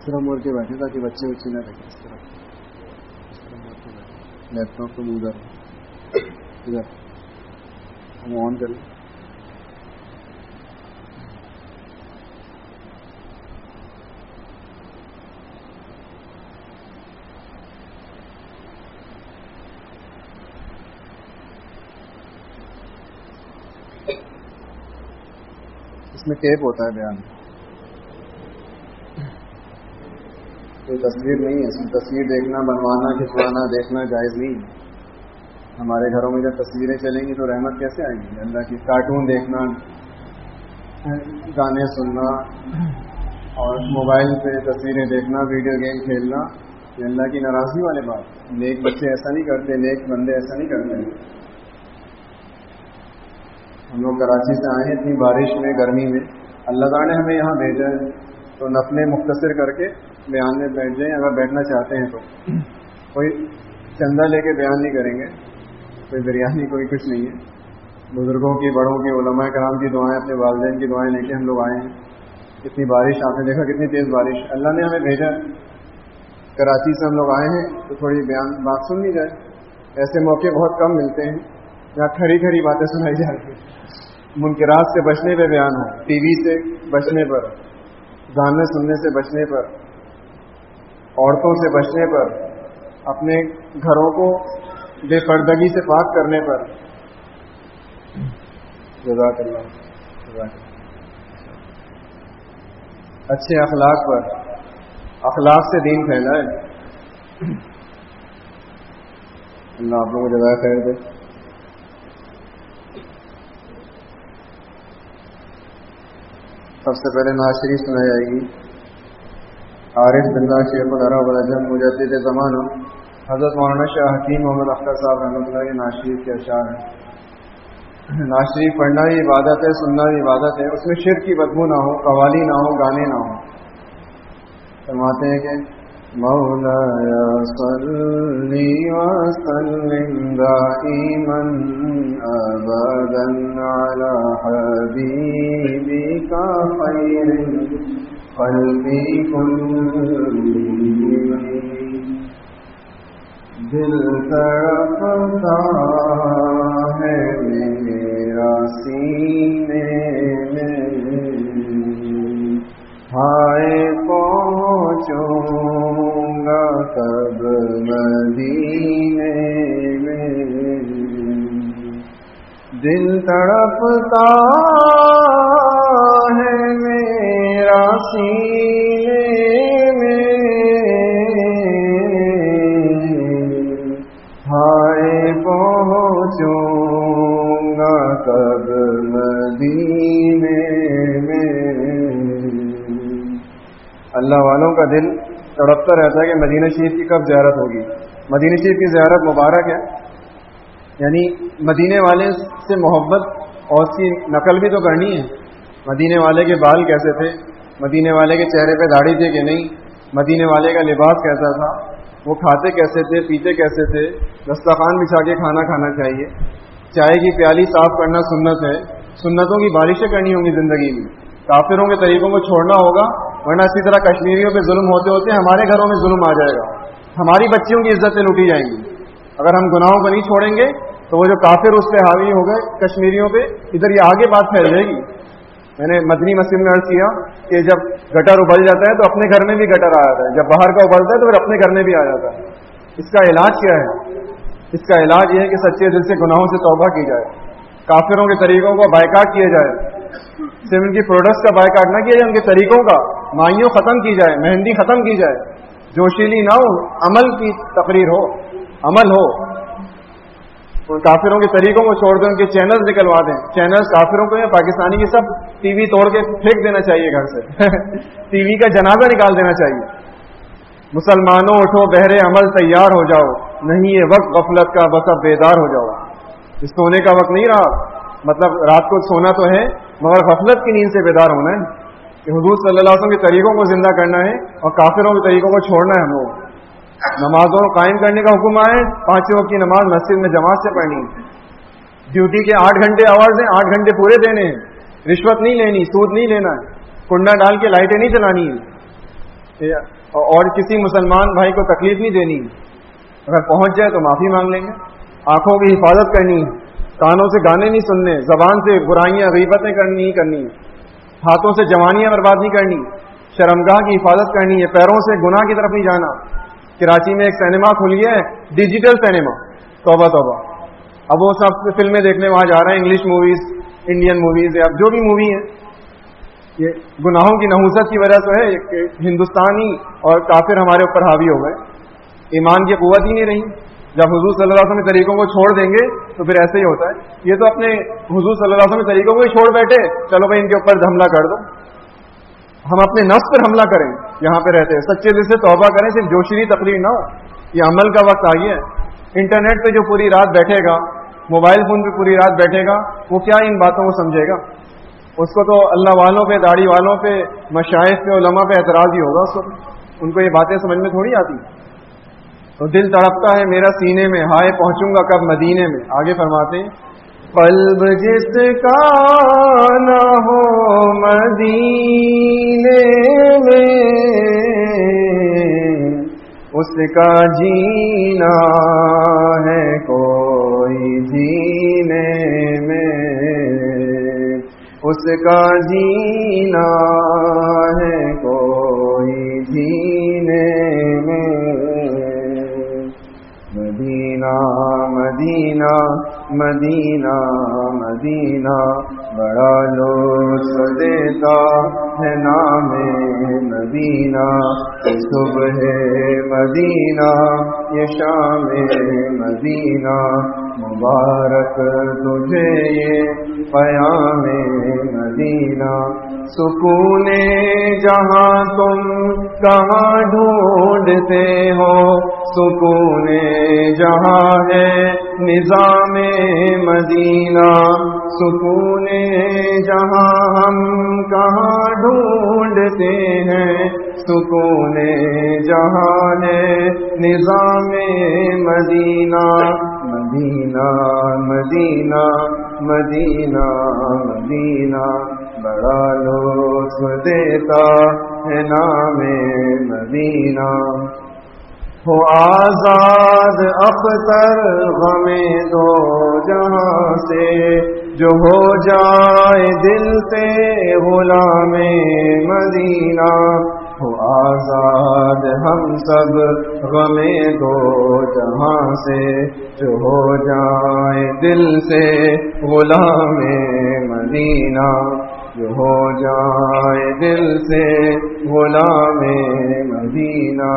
طرح مور کے بیٹھے تاکہ بچے بچے نہ دیکھیں. اس طرح مور کے بیٹھے. لیپ ٹاپ تو ادھر ہم آن کریں. اس میں ٹیپ ہوتا ہے بیان, کوئی تصویر نہیں ہے. اس میں تصویر دیکھنا, بنوانا, کھنچوانا, دیکھنا جائز نہیں ہے. ہمارے گھروں میں جب تصویریں چلیں گی تو رحمت کیسے آئیں گی اللہ کی. کارٹون دیکھنا, گانے سننا اور موبائل پہ تصویریں دیکھنا, ویڈیو گیم کھیلنا, یہ اللہ کی ناراضگی والے بات. نیک بچے ایسا نہیں کرتے, نیک بندے ایسا نہیں کرتے. ہم لوگ کراچی سے آئے ہیں اتنی بارش میں, گرمی میں. اللہ تعالیٰ نے ہمیں یہاں بھیجا ہے تو نفلیں مختصر کر کے بیان میں بیٹھ جائیں اگر بیٹھنا چاہتے ہیں تو. کوئی چندہ لے کے بیان نہیں کریں گے, کوئی بریانی, کوئی کچھ نہیں ہے. بزرگوں کی, بڑوں کی, علماء کرام کی دعائیں, اپنے والدین کی دعائیں لے کے ہم لوگ آئے ہیں. اتنی بارش, آپ نے دیکھا کتنی تیز بارش. اللہ نے ہمیں بھیجا, کراچی سے ہم لوگ آئے ہیں تو تھوڑی بیان بات سن لی جائے. ایسے موقع بہت کم ملتے ہیں جہاں کھری کھری باتیں سنائی جاتی ہیں. منکرات سے بچنے پہ بیان ہو, ٹی وی سے بچنے پر, گانے سننے سے بچنے پر, عورتوں سے بچنے پر, اپنے گھروں کو بے پردگی سے پاک کرنے پر. جزاک اللہ. اچھے اخلاق پر, اخلاق سے دین پھیلا ہے. اللہ آپ لوگوں کو جزائے خیر دے. سب سے پہلے نعت شریف سنائی جائے گی. عارف باللہ شیخ العرب والعجم مجدد زمانہ حضرت مولانا شاہ حکیم محمد اختر صاحب رحمۃ اللہ کے نعت شریف کے اشعار ہیں. نعت شریف پڑھنا بھی عبادت ہے, سننا بھی عبادت ہے. اس میں شرک کی بدبو نہ ہو, قوالی نہ ہو, گانے نہ ہو. فرماتے ہیں کہ مولایا صلی وسلم دائما ابدا علی حبیبک خیر الخلق کلہم. دل تڑپتا ہے میرا سینے میں, ہائے پہنچوں گا کب مدینے میں. دل تڑپتا ہے میرا سینے میں, ہائے پہنچوں گا کب مدینے میں. اللہ والوں کا دل تڑپتا رہتا ہے کہ مدینہ شریف کی کب زیارت ہوگی. مدینہ شریف کی زیارت مبارک ہے, یعنی مدینے والے سے محبت اور اس کی نقل بھی تو کرنی ہے. مدینے والے کے بال کیسے تھے, مدینے والے کے چہرے پہ داڑھی تھی کہ نہیں, مدینے والے کا لباس کیسا تھا, وہ کھاتے کیسے تھے, پیتے کیسے تھے, دسترخوان بچھا کے کھانا کھانا چاہیے, چائے کی پیالی صاف کرنا سنت ہے. سنتوں کی بارشیں کرنی ہوں گی زندگی میں. کافروں کے طریقوں کو چھوڑنا ہوگا, ورنہ اسی طرح کشمیریوں پہ ظلم ہوتے ہوتے ہمارے گھروں میں ظلم آ جائے گا, ہماری بچیوں کی عزتیں لوٹی جائیں گی. اگر ہم گناہوں کو نہیں چھوڑیں گے تو وہ جو کافر اس پہ حاوی ہو گئے کشمیریوں پہ, ادھر یہ آگے بات پھیل جائے گی. میں نے مدنی مسجد میں عرض کیا کہ جب گٹر ابل جاتا ہے تو اپنے گھر میں بھی گٹر آ جاتا ہے, جب باہر کا ابلتا ہے تو پھر اپنے گھر میں بھی آ جاتا ہے. اس کا علاج کیا ہے؟ اس کا علاج یہ ہے کہ سچے دل سے گناہوں سے توبہ کی جائے, کافروں کے طریقوں کو بائیکاٹ کیا جائے, صرف ان کی پروڈکٹس کا بائیکاٹ نہ کیا جائے, ان کے طریقوں کا, مائیوں ختم کی جائے, مہندی ختم کی جائے, جوشیلی نہ ہو, عمل کی تقریر ہو, عمل ہو. ان کافروں کے طریقوں کو چھوڑ دیں, ان کے چینلز نکلوا دیں. چینلز کافروں کو یا پاکستانی کی سب ٹی وی توڑ کے پھینک دینا چاہیے گھر سے. ٹی وی کا جنازہ نکال دینا چاہیے. مسلمانوں اٹھو, بہرے عمل تیار ہو جاؤ, نہیں یہ وقت غفلت کا, بس اب بیدار ہو جاؤ. اس سونے کا وقت نہیں رہا, مطلب رات کو سونا تو ہے مگر غفلت کی نیند سے بیدار ہونا ہے, کہ حضور صلی اللہ علیہ وسلم کے طریقوں کو زندہ کرنا ہے اور کافروں کے طریقوں کو چھوڑنا ہے. ہم لوگ نمازوں کو قائم کرنے کا حکم آئے, 5 وقت کی نماز مسجد میں جماعت سے پڑھنی. ڈیوٹی کے 8 گھنٹے آورز ہیں, 8 گھنٹے پورے دینے ہیں. رشوت نہیں لینی, سود نہیں لینا ہے, کنڈا ڈال کے لائٹیں نہیں چلانی ہے. اور کسی مسلمان بھائی کو تکلیف نہیں دینی، اگر پہنچ جائے تو معافی مانگ لیں گے. آنکھوں کی حفاظت کرنی ہے، کانوں سے گانے نہیں سننے، زبان سے برائیاں غیبتیں کرنی، ہاتھوں سے جوانیاں برباد نہیں کرنی، شرمگاہ کی حفاظت کرنی ہے، پیروں سے گناہ کی طرف نہیں جانا. کراچی میں ایک سینما کھل گیا ہے، ڈیجیٹل سینما، توبہ توبہ. اب وہ سب فلمیں دیکھنے وہاں جا رہے ہیں، انگلش موویز، انڈین موویز یا جو بھی مووی ہے. یہ گناہوں کی نحوست کی وجہ سے ہے کہ ہندوستانی اور کافر ہمارے اوپر حاوی ہو گئے، ایمان کی قوت ہی نہیں رہی. جب حضور صلی اللہ علیہ وسلم کے طریقوں کو چھوڑ دیں گے تو پھر ایسے ہی ہوتا ہے. یہ تو اپنے حضور صلی اللہ علیہ وسلم کے طریقوں کو ہی چھوڑ بیٹھے، چلو بھائی ان کے اوپر حملہ کر دو. ہم اپنے نفس پر حملہ کریں، یہاں پہ رہتے ہیں، سچے دل سے توبہ کریں، صرف جوشری تقریر نہ ہو. یہ عمل کا وقت آ گیا ہے. انٹرنیٹ پہ جو پوری رات بیٹھے گا، موبائل فون پہ پوری رات بیٹھے گا، وہ کیا ان باتوں کو سمجھے گا؟ اس کو تو اللہ والوں پہ، داڑھی والوں پہ، مشائخ پہ، علماء پہ اعتراض ہی ہوگا. اس کو ان کو یہ باتیں سمجھ میں تھوڑی آتی. تو دل تڑپتا ہے میرا سینے میں، ہائے پہنچوں گا کب مدینے میں. آگے فرماتے ہیں قلب جس کا نہ ہو مدینے میں، اس کا جینا ہے کوئی جینے میں، اس کا جینا ہے کوئی جینے میں. مدینہ مدینہ مدینہ مدینہ بڑا لطف دیتا ہے نام مدینہ. صبح مدینہ یہ شام مدینہ، مبارک تجھے یہ پیام مدینہ. سکون جہاں تم کہاں ڈھونڈتے ہو، سکون جہاں ہے نظام مدینہ. سکون جہاں ہم کہاں ڈھونڈتے ہیں، سکون جہاں ہے نظام مدینہ. مدینہ مدینہ مدینہ مدینہ بڑا لطف دیتا ہے نام مدینہ. ہو آزاد اختر غم دو جہاں سے، جو ہو جائے دل سے غلام مدینہ. ہو آزاد ہم سب غم دو جہاں سے، جو ہو جائے دل سے غلام مدینہ. جو ہو جائے دل سے غلام مدینہ.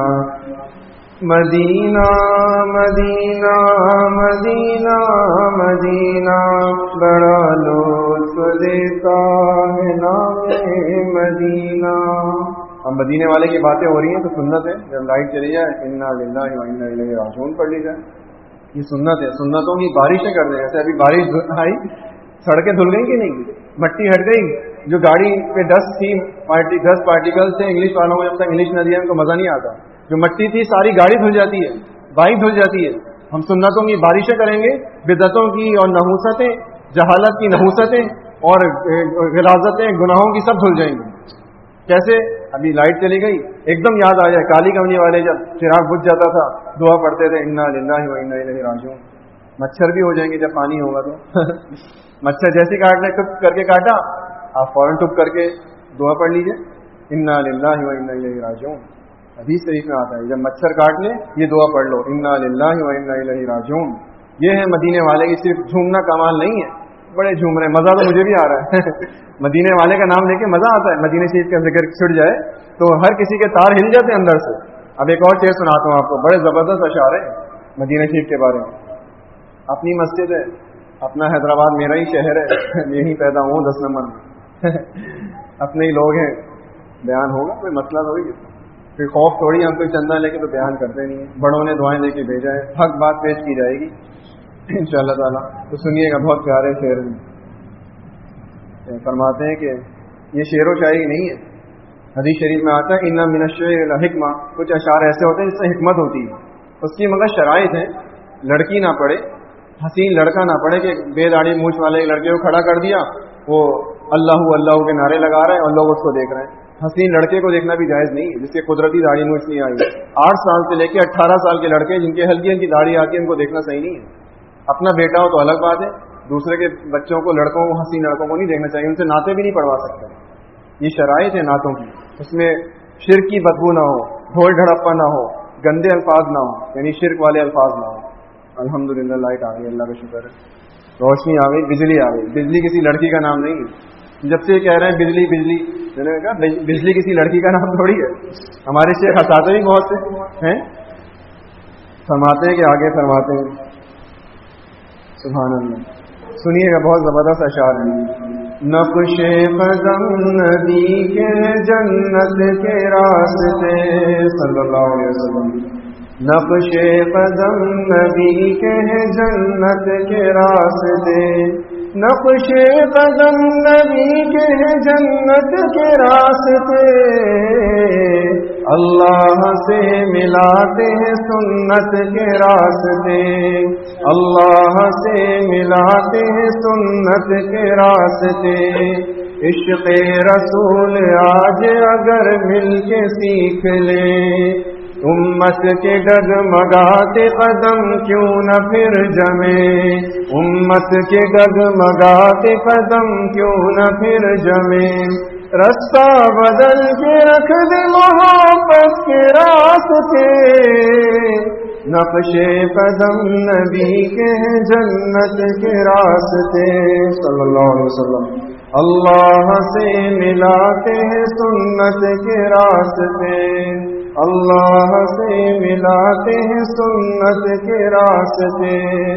مدینہ مدینہ مدینہ مدینہ بڑا لطف دیتا ہے نام مدینہ. اب مدینے والے کی باتیں ہو رہی ہیں تو سنت ہے، جب لائٹ چلی جائے انا للہ و انا الیہ راجعون پڑھ لی جائے. یہ سنت ہے، سنتوں کی بارشیں کر دیں. جیسے ابھی بارش آئی، سڑکیں دھل گئی کہ نہیں، مٹی ہٹ گئی. جو گاڑی پہ ڈسٹ تھی، 10 پارٹیکل تھے، انگلش والوں کو جب تک انگلش نہ دیا ان کو مزہ نہیں آتا. جو مٹی تھی ساری گاڑی دھل جاتی ہے، بائک دھل جاتی ہے. ہم سنتوں کی بارشیں کریں گے، بدعتوں کی اور نحوستیں، جہالت کی نحوستیں اور غلاظتیں، گناہوں کی سب دھل جائیں گی. کیسے؟ ابھی لائٹ چلی گئی، ایک دم یاد آ جائے کالی کمنی والے جب چراغ بجھ جاتا تھا دعا پڑھتے تھے انا للہ و انا الیہ راجعون. مچھر بھی ہو جائیں گے جب پانی ہوگا تو. مچھر جیسی کاٹنے ٹپ کر کے کاٹا، آپ فوراً ٹپ کر کے دعا پڑھ لیجئے انا للہ و انا الیہ راجعون. حدیث شریف میں آتا ہے جب مچھر کاٹ لے یہ دعا پڑھ لو انا للہ و انا الیہ راجعون. یہ ہے مدینے والے کی صرف جھومنا کمال نہیں ہے، بڑے جھوم رہے ہیں، مزہ تو مجھے بھی آ رہا ہے. مدینے والے کا نام لے کے مزہ آتا ہے. مدینے شریف کا ذکر چھڑ جائے تو ہر کسی کے تار ہل جاتے ہیں اندر سے. اب ایک اور شعر سناتا ہوں آپ کو، بڑے زبردست اشعار ہیں مدینے شریف کے بارے میں. اپنی مسجد ہے، اپنا حیدرآباد میرا ہی شہر ہے، یہیں پیدا ہوں 10 نمبر میں. اپنے ہی لوگ ہیں، بیان ہوگا، کوئی مسئلہ تو ہوئی. پھر خوف تھوڑی ہم کوئی چندہ لے کے تو بیان کرتے نہیں ہیں. بڑوں نے دعائیں دے کے بھیجا ہے، حق بات پیش کی جائے گی انشاءاللہ تعالیٰ. تو سنیے گا، بہت پیارے شعر فرماتے ہیں کہ یہ شعر و شاعری نہیں ہے. حدیث شریف میں آتا ہے ان من الشعر لحکمہ، کچھ اشعار ایسے ہوتے ہیں جس سے حکمت ہوتی ہے. اس کی مگر شرائط ہیں، لڑکی نہ پڑے، حسین لڑکا نہ پڑے کہ بے داڑھی مونچھ والے لڑکے کو کھڑا کر دیا، وہ اللہ اللہ کے نعرے لگا رہے ہیں اور لوگ اس کو دیکھ رہے ہیں. حسین لڑکے کو دیکھنا بھی جائز نہیں ہے جس کی قدرتی داڑھی مونچھ نہیں آئی. 8 سال سے لے کے 18 سال کے لڑکے جن کے ہلکی ہلکی داڑھی آتی ہے ان کو دیکھنا صحیح نہیں ہے. اپنا بیٹا ہو تو الگ بات ہے, دوسرے کے بچوں کو, لڑکوں کو, حسین لڑکوں کو نہیں دیکھنا چاہیے. ان سے نعتیں بھی نہیں پڑھوا سکتے. یہ شرائط ہے نعتوں کی, اس میں شرک کی بدبو نہ ہو, ڈھول ڈھڑپا نہ ہو, گندے الفاظ نہ ہو, یعنی شرک والے الفاظ نہ ہو. الحمدللہ لائٹ آ گئی, اللہ کا شکر ہے, روشنی آ گئی, بجلی آ گئی. بجلی کسی لڑکی کا نام نہیں ہے. جب سے کہہ رہے ہیں بجلی بجلی, میں نے کہا بجلی کسی لڑکی کا نام تھوڑی ہے. ہمارے شیخ ہنساتے بھی بہت سے ہیں, فرماتے ہیں کہ آگے فرماتے ہیں. سبحان اللہ. سنیے گا, بہت زبردست اشعار ہے. نقش قدم نبی کے جنت کے راستے, صلی اللہ علیہ وسلم. نقش قدم نبی کے جنت کے راستے, نقش قدم نبی کے جنت کے راستے, اللہ سے ملاتے ہیں سنت کے راستے, اللہ سے ملاتے ہیں سنت کے راستے. عشق رسول آج اگر مل کے سیکھ لے, امت کے ڈگمگاتے قدم کیوں نہ پھر جمے, امت کے ڈگمگاتے قدم کیوں نہ پھر جمے. رستہ بدل کے رکھ دے محبت کے راستے, نقش قدم نبی کے جنت کے راستے, صلی اللہ علیہ وسلم. اللہ سے ملاتے ہیں سنت کے راستے, اللہ سے ملاتے ہیں سنت کے راستے.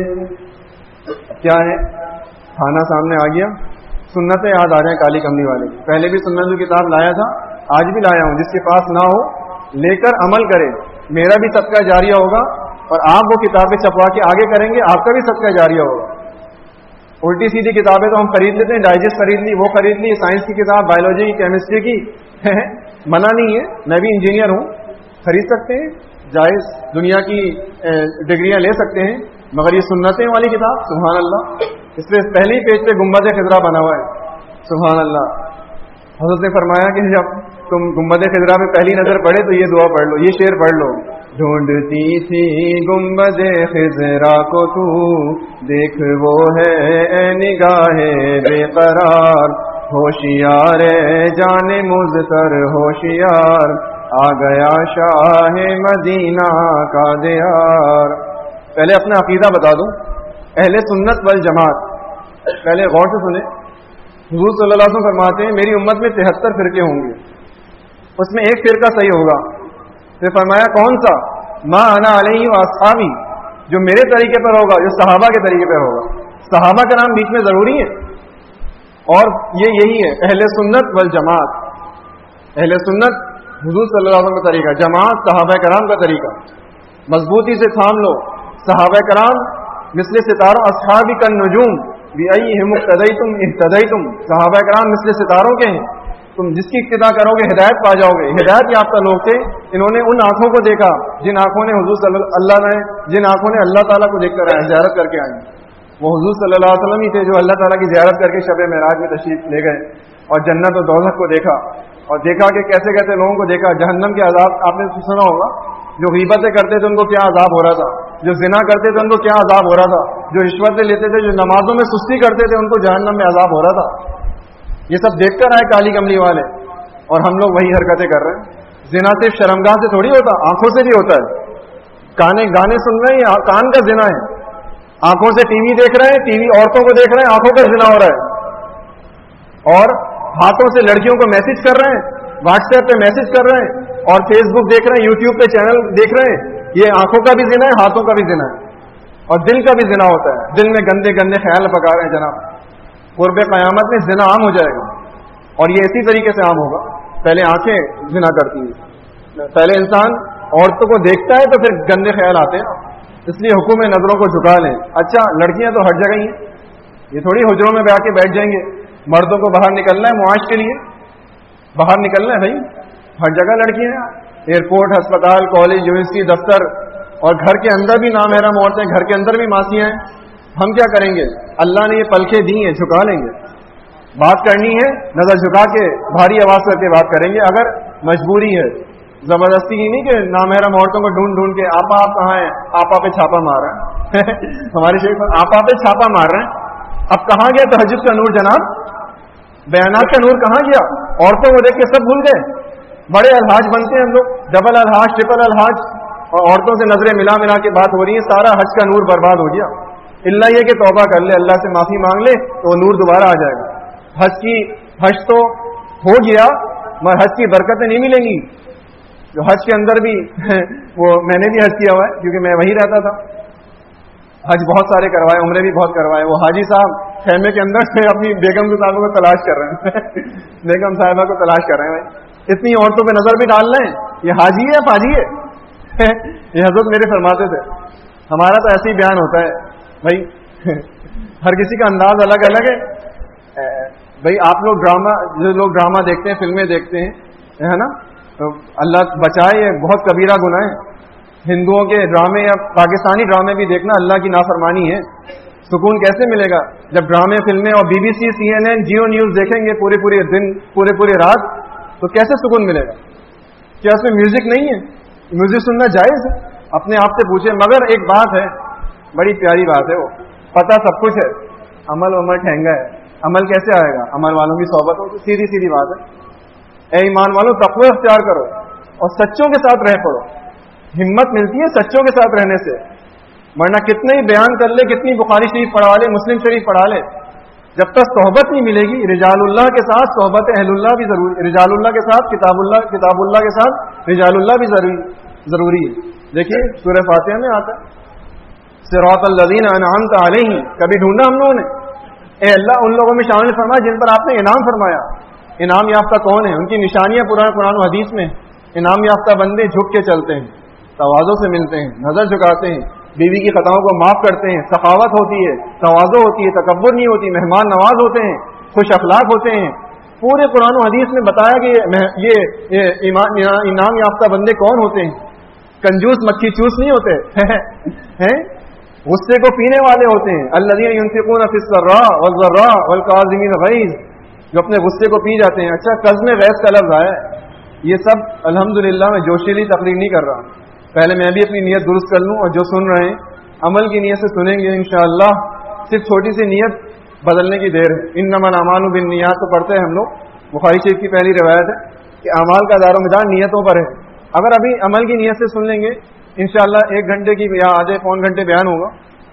کیا ہے, کھانا سامنے آ گیا, سنتیں یاد آ جائیں کالی کملی والے. پہلے بھی سنت کی کتاب لایا تھا, آج بھی لایا ہوں. جس کے پاس نہ ہو لے کر عمل کرے. میرا بھی صدقہ جاریہ ہوگا, اور آپ وہ کتابیں چھپوا کے آگے کریں گے, آپ کا بھی صدقہ جاریہ ہوگا. الٹی سیدھی کتابیں تو ہم خرید لیتے ہیں, ڈائجسٹ خرید لی, وہ خرید لی, سائنس کی کتاب, بایولوجی کی, کیمسٹری کی, منع نہیں ہے, میں بھی انجینئر ہوں, خرید سکتے ہیں, جائز, دنیا کی ڈگریاں لے سکتے ہیں. مگر یہ سنتیں والی کتاب, سبحان اللہ, اس پہ پہلے ہی پیج پہ گنبد خضرا بنا ہوا ہے. سبحان اللہ. حضرت نے فرمایا کہ جب تم گنبد خضرا پہ پہلی نظر پڑے تو یہ دعا پڑھ لو, یہ شعر پڑھ لو. ڈھونڈتی تھی گنبد خضرا کو تو, دیکھ وہ ہے اے نگاہ بے قرار, ہوشیار جان مزتر ہوشیار, آ گیا شاہ مدینہ کا دیار. پہلے اپنا عقیدہ بتا دوں, اہل سنت والجماعت, پہلے غور سے سنیں. حضور صلی اللہ علیہ وسلم فرماتے ہیں میری امت میں 73 فرقے ہوں گے, اس میں ایک فرقہ صحیح ہوگا. پھر فرمایا کون سا؟ ما انا علیہ واصحابی, جو میرے طریقے پر ہوگا, جو صحابہ کے طریقے پر ہوگا. صحابہ کا نام بیچ میں ضروری ہے, اور یہ یہی ہے اہل سنت والجماعت. اہل سنت حضور صلی اللہ علیہ وسلم کا طریقہ, جماعت صحابہ کرام کا طریقہ. مضبوطی سے تھام لو. صحابہ کرام مثل ستاروں, اصحابی کالنجوم بأیہم اقتدیتم اہتدیتم. صحابہ کرام مثل ستاروں کے ہیں, تم جس کی اقتدا کرو گے ہدایت پا جاؤ گے. ہدایت یافتہ لوگ تھے, انہوں نے ان آنکھوں کو دیکھا جن آنکھوں نے جن آنکھوں نے اللہ تعالیٰ کو دیکھ کر آئے, زیارت کر کے آئے. وہ حضور صلی اللہ علیہ وسلم ہی تھے جو اللہ تعالیٰ کی زیارت کر کے شب معراج میں تشریف لے گئے, اور جنت و دوزخ کو دیکھا, اور دیکھا کہ کیسے کیسے لوگوں کو دیکھا. جہنم کے عذاب آپ نے سنا ہوگا, جو غیبتیں کرتے تھے ان کو کیا عذاب ہو رہا تھا, جو زنا کرتے تھے ان کو کیا عذاب ہو رہا تھا, جو رشوتیں لیتے تھے, جو نمازوں میں سستی کرتے تھے, ان کو جہنم میں عذاب ہو رہا تھا. یہ سب دیکھ کر آئے کالی کملی والے, اور ہم لوگ وہی حرکتیں کر رہے ہیں. زنا صرف شرمگاہ سے تھوڑی ہوتا, آنکھوں سے بھی ہوتا ہے. گانے سن رہے ہیں, کان کا زنا ہے. آنکھوں سے ٹی وی دیکھ رہے ہیں, ٹی وی عورتوں کو دیکھ رہے ہیں, آنکھوں کا زنا ہو رہا ہے. اور ہاتھوں سے لڑکیوں کو میسج کر رہے ہیں, واٹس ایپ پہ میسج کر رہے ہیں, اور فیس بک دیکھ رہے ہیں, یوٹیوب پہ چینل دیکھ رہے ہیں. یہ آنکھوں کا بھی زنا ہے, ہاتھوں کا بھی زنا ہے, اور دل کا بھی زنا ہوتا ہے. دل میں گندے گندے خیال پکا رہے ہیں جناب. قرب قیامت میں زنا عام ہو جائے گا, اور یہ اسی طریقے سے عام ہوگا. پہلے آنکھیں زنا کرتی ہیں, پہلے انسان عورتوں کو دیکھتا ہے تو پھر گندے خیال آتے ہیں. اس لیے حکم نظروں کو جھکا لیں. اچھا لڑکیاں تو ہر جگہ ہی ہیں, یہ تھوڑی حجروں میں بیٹھ کے بیٹھ جائیں گے. مردوں کو باہر نکلنا ہے معاش کے لیے, باہر نکلنا ہے بھائی, ہر جگہ لڑکیاں ہیں. ایئرپورٹ, ہسپتال, کالج, یونیورسٹی, دفتر, اور گھر کے اندر بھی نامحرم عورتیں, گھر کے اندر بھی ماسیاں ہیں. ہم کیا کریں گے؟ اللہ نے یہ پلکیں دی ہیں, جھکا لیں گے. بات کرنی ہے نظر جھکا کے بھاری آواز کر کے بات کریں گے. اگر مجبوری ہے, زبردستی کی نہیں کہ نامحرم عورتوں کو ڈھونڈ ڈھونڈ کے آپ کہاں ہیں, آپا پہ چھاپا مار رہے ہیں ہمارے شیخ آپا پہ چھاپا مار رہے ہیں. اب کہاں گیا تہجد کا نور جناب, بیانات کا نور کہاں گیا؟ عورتوں کو دیکھ کے سب بھول گئے. بڑے الحاج بنتے ہیں ہم لوگ, ڈبل الحاج ٹرپل الحاج, اور عورتوں سے نظریں ملا ملا کے بات ہو رہی ہے. سارا حج کا نور برباد ہو گیا. اللہ یہ کہ توبہ کر لے, اللہ سے معافی مانگ لے تو وہ نور دوبارہ آ جائے گا. حج تو ہو گیا مگر حج کی برکتیں نہیں ملیں گی. جو حج کے اندر بھی وہ میں نے بھی حج کیا ہوا ہے کیونکہ میں وہیں رہتا تھا. حج بہت سارے کروائے, عمرے بھی بہت کروائے. وہ حاجی صاحب خیمے کے اندر سے اپنی بیگم صاحبوں کو تلاش کر رہے ہیں بیگم صاحبہ کو تلاش کر رہے ہیں. بھائی اتنی عورتوں پہ نظر بھی ڈال رہے ہیں, یہ حاجی ہے یا پاجی ہے یہ حضرت میرے فرماتے تھے. ہمارا تو ایسے ہی بیان ہوتا ہے بھائی, ہر کسی کا انداز الگ الگ ہے. بھائی آپ لوگ جو لوگ ڈرامہ دیکھتے ہیں, فلمیں دیکھتے ہیں, ہے نا, تو اللہ بچائے, یہ بہت کبیرہ گناہ ہے. ہندوؤں کے ڈرامے یا پاکستانی ڈرامے بھی دیکھنا اللہ کی نافرمانی ہے. سکون کیسے ملے گا جب ڈرامے فلمیں اور BBC CNN جیو نیوز دیکھیں گے پورے دن پورے رات, تو کیسے سکون ملے گا؟ کیا اس میں میوزک نہیں ہے؟ میوزک سننا جائز ہے, اپنے آپ سے پوچھیں. مگر ایک بات ہے, بڑی پیاری بات ہے, وہ پتہ سب کچھ ہے, عمل ٹھہنگا ہے. عمل کیسے آئے گا؟ عمل والوں کی صحبت ہو. تو سیدھی بات ہے, اے ایمان والوں تقوی اختیار کرو اور سچوں کے ساتھ رہ پڑو. ہمت ملتی ہے سچوں کے ساتھ رہنے سے, ورنہ کتنے ہی بیان کر لے, کتنی بخاری شریف پڑھا لے, مسلم شریف پڑھا لے, جب تک صحبت نہیں ملے گی. رجال اللہ کے ساتھ صحبت اہل اللہ بھی ضروری, رجال اللہ کے ساتھ کتاب اللہ کے ساتھ رجال اللہ بھی ضروری ہے. دیکھیے سورہ فاتحہ میں آتا ہے صراط الذین انعمت علیہم. کبھی ڈھونڈا ہم لوگوں نے, اے اللہ ان لوگوں میں شامل فرما جن پر آپ نے انعام فرمایا. انعام یافتہ کون ہے؟ ان کی نشانیاں قرآن و حدیث میں. انعام یافتہ بندے جھک کے چلتے ہیں, تواضع سے ملتے ہیں, نظر جھکاتے ہیں, بیوی کی خطاؤں کو معاف کرتے ہیں, سخاوت ہوتی ہے, تواضع ہوتی ہے, تکبر نہیں ہوتی, مہمان نواز ہوتے ہیں, خوش اخلاق ہوتے ہیں. پورے قرآن و حدیث میں بتایا کہ یہ انعام یافتہ بندے کون ہوتے ہیں. کنجوس مکھی چوس نہیں ہوتے غصے کو پینے والے ہوتے ہیں. الذین ينفقون فی السراء والضراء والکاظمین الغیظ, جو اپنے غصے کو پی جاتے ہیں. اچھا قزم غیظ کا لفظ آیا ہے, یہ سب الحمدللہ میں جوشیلی تقریر نہیں کر رہا. پہلے میں بھی اپنی نیت درست کر لوں, اور جو سن رہے ہیں عمل کی نیت سے سنیں گے انشاءاللہ. صرف چھوٹی سی نیت بدلنے کی دیر ہے. انما الاعمال بالنیات تو پڑھتے ہیں ہم لوگ, بخاری شریف کی پہلی روایت ہے کہ اعمال کا دار و مدار نیتوں پر ہے. اگر ابھی عمل کی نیت سے سن لیں گے انشاءاللہ 1 گھنٹے کی یا آدھے پون گھنٹے بیان ہوگا.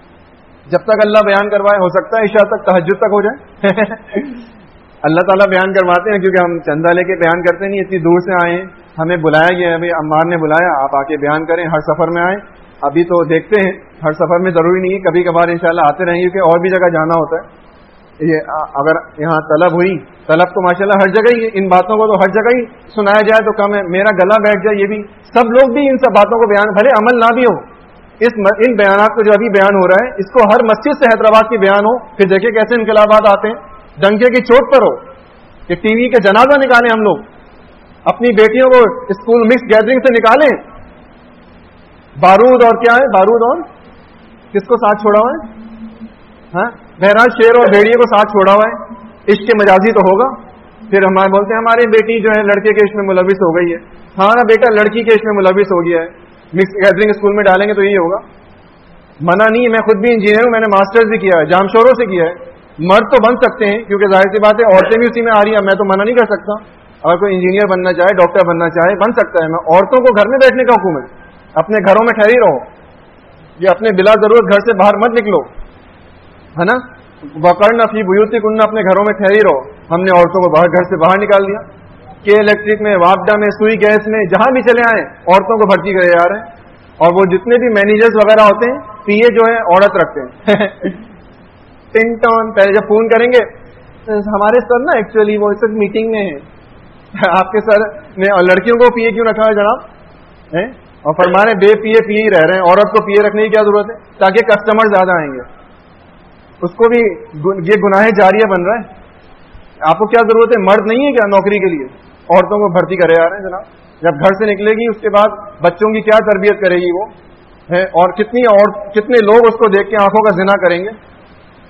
جب تک اللہ بیان کروائے ہو سکتا ہے عشاء تک تہجد تک ہو جائے اللہ تعالیٰ بیان کرواتے ہیں کیونکہ ہم چندہ لے کے بیان کرتے نہیں. اتنی دور سے آئے ہیں, ہمیں بلایا گیا ہے, ابھی عمار نے بلایا, آپ آ کے بیان کریں. ہر سفر میں آئیں, ابھی تو دیکھتے ہیں, ہر سفر میں ضروری نہیں ہے, کبھی کبھار انشاءاللہ آتے رہیں گے کہ اور بھی جگہ جانا ہوتا ہے. یہ اگر یہاں طلب ہوئی, طلب تو ماشاءاللہ ہر جگہ ہی, ان باتوں کو تو ہر جگہ ہی سنایا جائے تو کم ہے. میرا گلا بیٹھ جائے, یہ بھی سب لوگ بھی ان سب باتوں کو بیان, بھلے عمل نہ بھی ہو, ان بیانات کو جو ابھی بیان ہو رہا ہے اس کو ہر مسجد سے حیدرآباد کی بیان ہو. پھر دیکھیں کیسے انقلابات آتے ہیں. ڈنکے کی چوٹ پر ہو کہ ٹی وی کے جنازہ نکالیں, ہم لوگ اپنی بیٹیوں کو اسکول مکس گیدرنگ سے نکالیں. بارود اور کیا ہے, بارود اور کس کو ساتھ چھوڑا ہوا ہے, ہاں بہرحال شیر اور بھیڑیے کو ساتھ چھوڑا ہوا ہے. عشق مجازی تو ہوگا. پھر ہمارے بولتے ہیں ہماری بیٹی جو ہے لڑکے کے عشق میں ملوث ہو گئی ہے. ہاں نا بیٹا, لڑکی کے عشق میں ملوث ہو گیا ہے. مکس گیدرنگ اسکول میں ڈالیں گے تو یہی ہوگا. منع نہیں ہے, میں خود بھی انجینئر ہوں, میں نے ماسٹرز بھی کیا ہے, جام شوروں سے کیا ہے. مرد تو بن سکتے ہیں کیونکہ ظاہر سی بات ہے عورتیں بھی اسی میں آ رہی ہیں, میں تو منع نہیں کر سکتا. اگر کوئی انجینئر بننا چاہے, ڈاکٹر بننا چاہے, بن سکتا ہے. میں عورتوں کو گھر میں بیٹھنے کا حکم ہے, اپنے گھروں میں ٹھہری رہو, یہ اپنے بلا ضرورت گھر سے باہر مت نکلو, ہے نا. وقرن فی بیوتکن, اپنے گھروں میں ٹھہری رہو. ہم نے عورتوں کو گھر سے باہر نکال دیا. کے الیکٹرک میں, وابڈا میں, سوئی گیس میں, جہاں بھی چلے آئیں عورتوں کو بھرتی کرے جا رہے ہیں. اور وہ جتنے بھی مینیجرز وغیرہ ہوتے ہیں, پی اے جو ہے عورت رکھتے ہیں ٹن ٹون. پہلے جب فون کریں گے, ہمارے سر نا ایکچولی وہ اس وقت میٹنگ میں ہے, آپ کے سر نے, اور لڑکیوں کو پی اے کیوں رکھا ہے جناب, اور فرمانے بے پی اے رہ رہے ہیں. عورت کو پی اے رکھنے کی کیا ضرورت ہے, تاکہ کسٹمر زیادہ آئیں گے. اس کو بھی یہ گناہ جاریہ بن رہا ہے. آپ کو کیا ضرورت ہے, مرد نہیں ہے کیا نوکری کے لیے, عورتوں کو بھرتی کرے جا رہے ہیں جناب. جب گھر سے نکلے گی اس کے بعد بچوں کی کیا تربیت کرے گی وہ, اور کتنے لوگ اس کو دیکھ کے آنکھوں کا زنا کریں گے.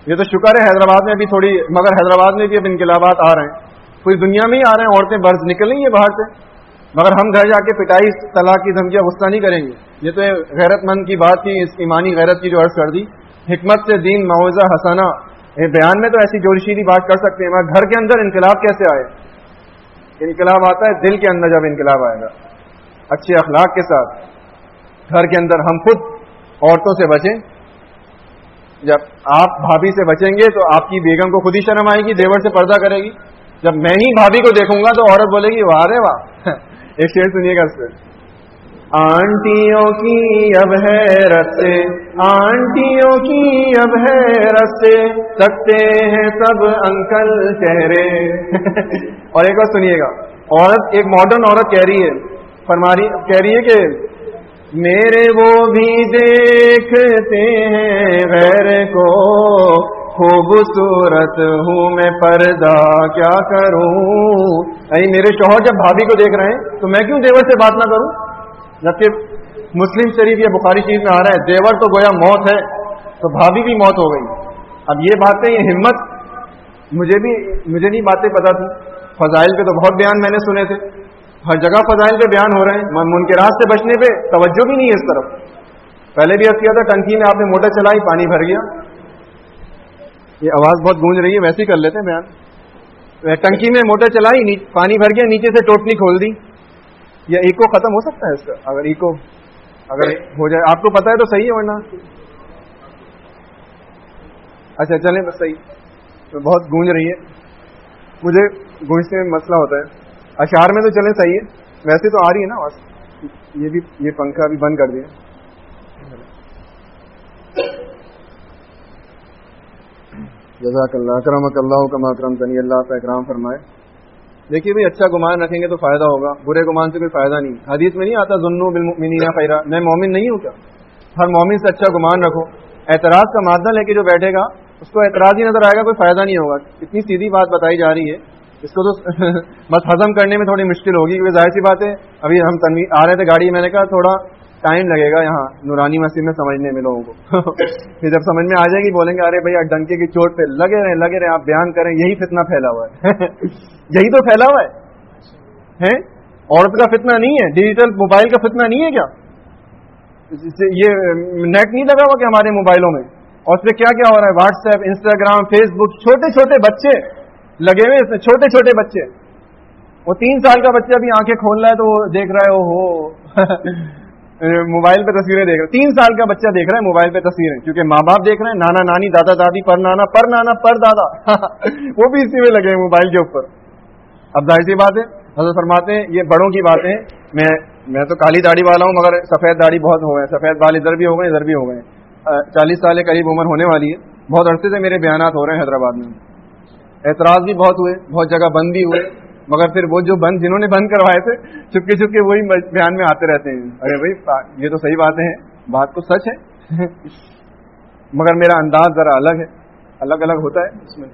یہ تو شکر ہے حیدرآباد میں بھی تھوڑی، مگر حیدرآباد میں بھی اب انقلابات آ رہے ہیں، پوری دنیا میں ہی آ رہے ہیں، عورتیں برز نکل رہی ہیں باہر سے، مگر ہم گھر جا کے پٹائی، طلاق کی دھمکیاں غصہ نہیں کریں گے. یہ تو غیرت مند کی بات تھی، اس ایمانی غیرت کی جو عرض کر دی. حکمت سے دین موعظہ حسنہ، بیان میں تو ایسی جوڑی شیری بات کر سکتے ہیں، مگر گھر کے اندر انقلاب کیسے آئے؟ انقلاب آتا ہے دل کے اندر، جب انقلاب آئے گا اچھے اخلاق کے ساتھ. گھر کے اندر ہم خود عورتوں سے بچیں. جب آپ بھابھی سے بچیں گے تو آپ کی بیگم کو خود ہی شرم آئے گی، دیور سے پردہ کرے گی. جب میں ہی بھابھی کو دیکھوں گا تو عورت بولے گی واہ رے واہ. ایک شعر سنیے گا اس سے. آنٹیوں کی اب حیرت سے، آنٹیوں کی اب حیرت سے سکتے ہیں سب انکل چہرے. اور ایک اور سنیے گا. عورت، ایک ماڈرن عورت کہہ رہی ہے کہ میرے وہ بھی دیکھتے ہیں غیر کو، خوبصورت ہوں میں پردہ کیا کروں. میرے شوہر جب بھابھی کو دیکھ رہے ہیں تو میں کیوں دیور سے بات نہ کروں؟ جبکہ مسلم شریف یا بخاری شریف میں آ رہا ہے دیور تو گویا موت ہے، تو بھابھی بھی موت ہو گئی. اب یہ باتیں، یہ ہمت، مجھے نہیں باتیں پتا تھی. فضائل پہ تو بہت بیان میں نے سنے تھے، ہر جگہ فضائل پہ بیان ہو رہے ہیں، منکرات سے بچنے پہ توجہ بھی نہیں ہے اس طرف. پہلے بھی عرض کیا تھا، ٹنکی میں آپ نے موٹر چلائی، پانی بھر گیا. یہ آواز بہت گونج رہی ہے، ویسے ہی کر لیتے ہیں بیان. ٹنکی میں موٹر چلائی، پانی بھر گیا، نیچے سے ٹوٹنی کھول دی. یہ ایکو ختم ہو سکتا ہے اس کا؟ اگر ہو جائے، آپ کو پتا ہے تو صحیح ہے، ورنہ اچھا چلیں بس صحیح. بہت گونج رہی ہے، مجھے گونجنے میں مسئلہ ہوتا ہے. اشعار میں تو چلیں صحیح ہے، ویسے تو آ رہی ہے نا آواز. یہ پنکھا بھی بند کر دیا. جزاک اللہ، اکرمک اللہ کما اکرمتنی. اللہ کا اکرام فرمائے. دیکھیے بھائی، اچھا گمان رکھیں گے تو فائدہ ہوگا، برے گمان سے کوئی فائدہ نہیں. حدیث میں نہیں آتا ظنوا بالمؤمنین خیرا؟ میں مومن نہیں ہوں کیا؟ ہر مومن سے اچھا گمان رکھو. اعتراض کا مادہ لے کے جو بیٹھے گا اس کو اعتراض ہی نظر آئے گا، کوئی فائدہ نہیں ہوگا. اتنی سیدھی بات بتائی جا رہی ہے، اس کو تو بس ہضم کرنے میں تھوڑی مشکل ہوگی، کیونکہ ظاہر سی بات ہے ابھی ہم آ رہے تھے گاڑی میں نے کہا تھوڑا ٹائم لگے گا یہاں نورانی مسجد میں سمجھنے میں لوگوں کو. پھر جب سمجھ میں آ جائے گی بولیں گے ارے بھائی ڈنکے کی چوٹ پہ لگے رہے آپ بیان کریں. یہی فتنہ پھیلا ہوا ہے. یہی تو پھیلا ہوا ہے. عورت کا فتنہ نہیں ہے، ڈیجیٹل موبائل کا فتنہ نہیں ہے کیا؟ یہ نیٹ نہیں لگا ہوا کہ ہمارے موبائلوں میں، اور اس پہ کیا کیا ہو رہا ہے؟ WhatsApp, Instagram, Facebook. چھوٹے چھوٹے بچے لگے ہوئے اس میں، چھوٹے چھوٹے بچے. وہ 3 سال کا بچہ بھی آنکھیں کھول رہا ہے تو وہ دیکھ رہا ہے ہو موبائل پہ تصویریں دیکھ رہا ہے. 3 سال کا بچہ دیکھ رہا ہے موبائل پہ تصویریں، کیونکہ ماں باپ دیکھ رہے ہیں، نانا نانی، دادا دادی، پر نانا پر دادا وہ بھی اسی میں لگے ہیں موبائل کے اوپر. اب ظاہر سی بات ہے، حضرت فرماتے ہیں یہ بڑوں کی باتیں. میں تو کالی داڑھی والا ہوں، مگر سفید داڑھی بہت ہو گئے، سفید بال ادھر بھی ہو گئے ادھر بھی ہو گئے. 40 سال کے قریب عمر ہونے والی ہے. بہت عرصے سے میرے بیانات ہو رہے ہیں حیدرآباد میں. اعتراض بھی بہت ہوئے، بہت جگہ بند بھی ہوئے، مگر پھر وہ جو جنہوں نے بند کروائے تھے چپکے چپکے وہی بیان میں آتے رہتے ہیں. ارے بھائی یہ تو صحیح باتیں ہیں، بات تو سچ ہے مگر میرا انداز ذرا الگ ہے، الگ الگ ہوتا ہے اس میں.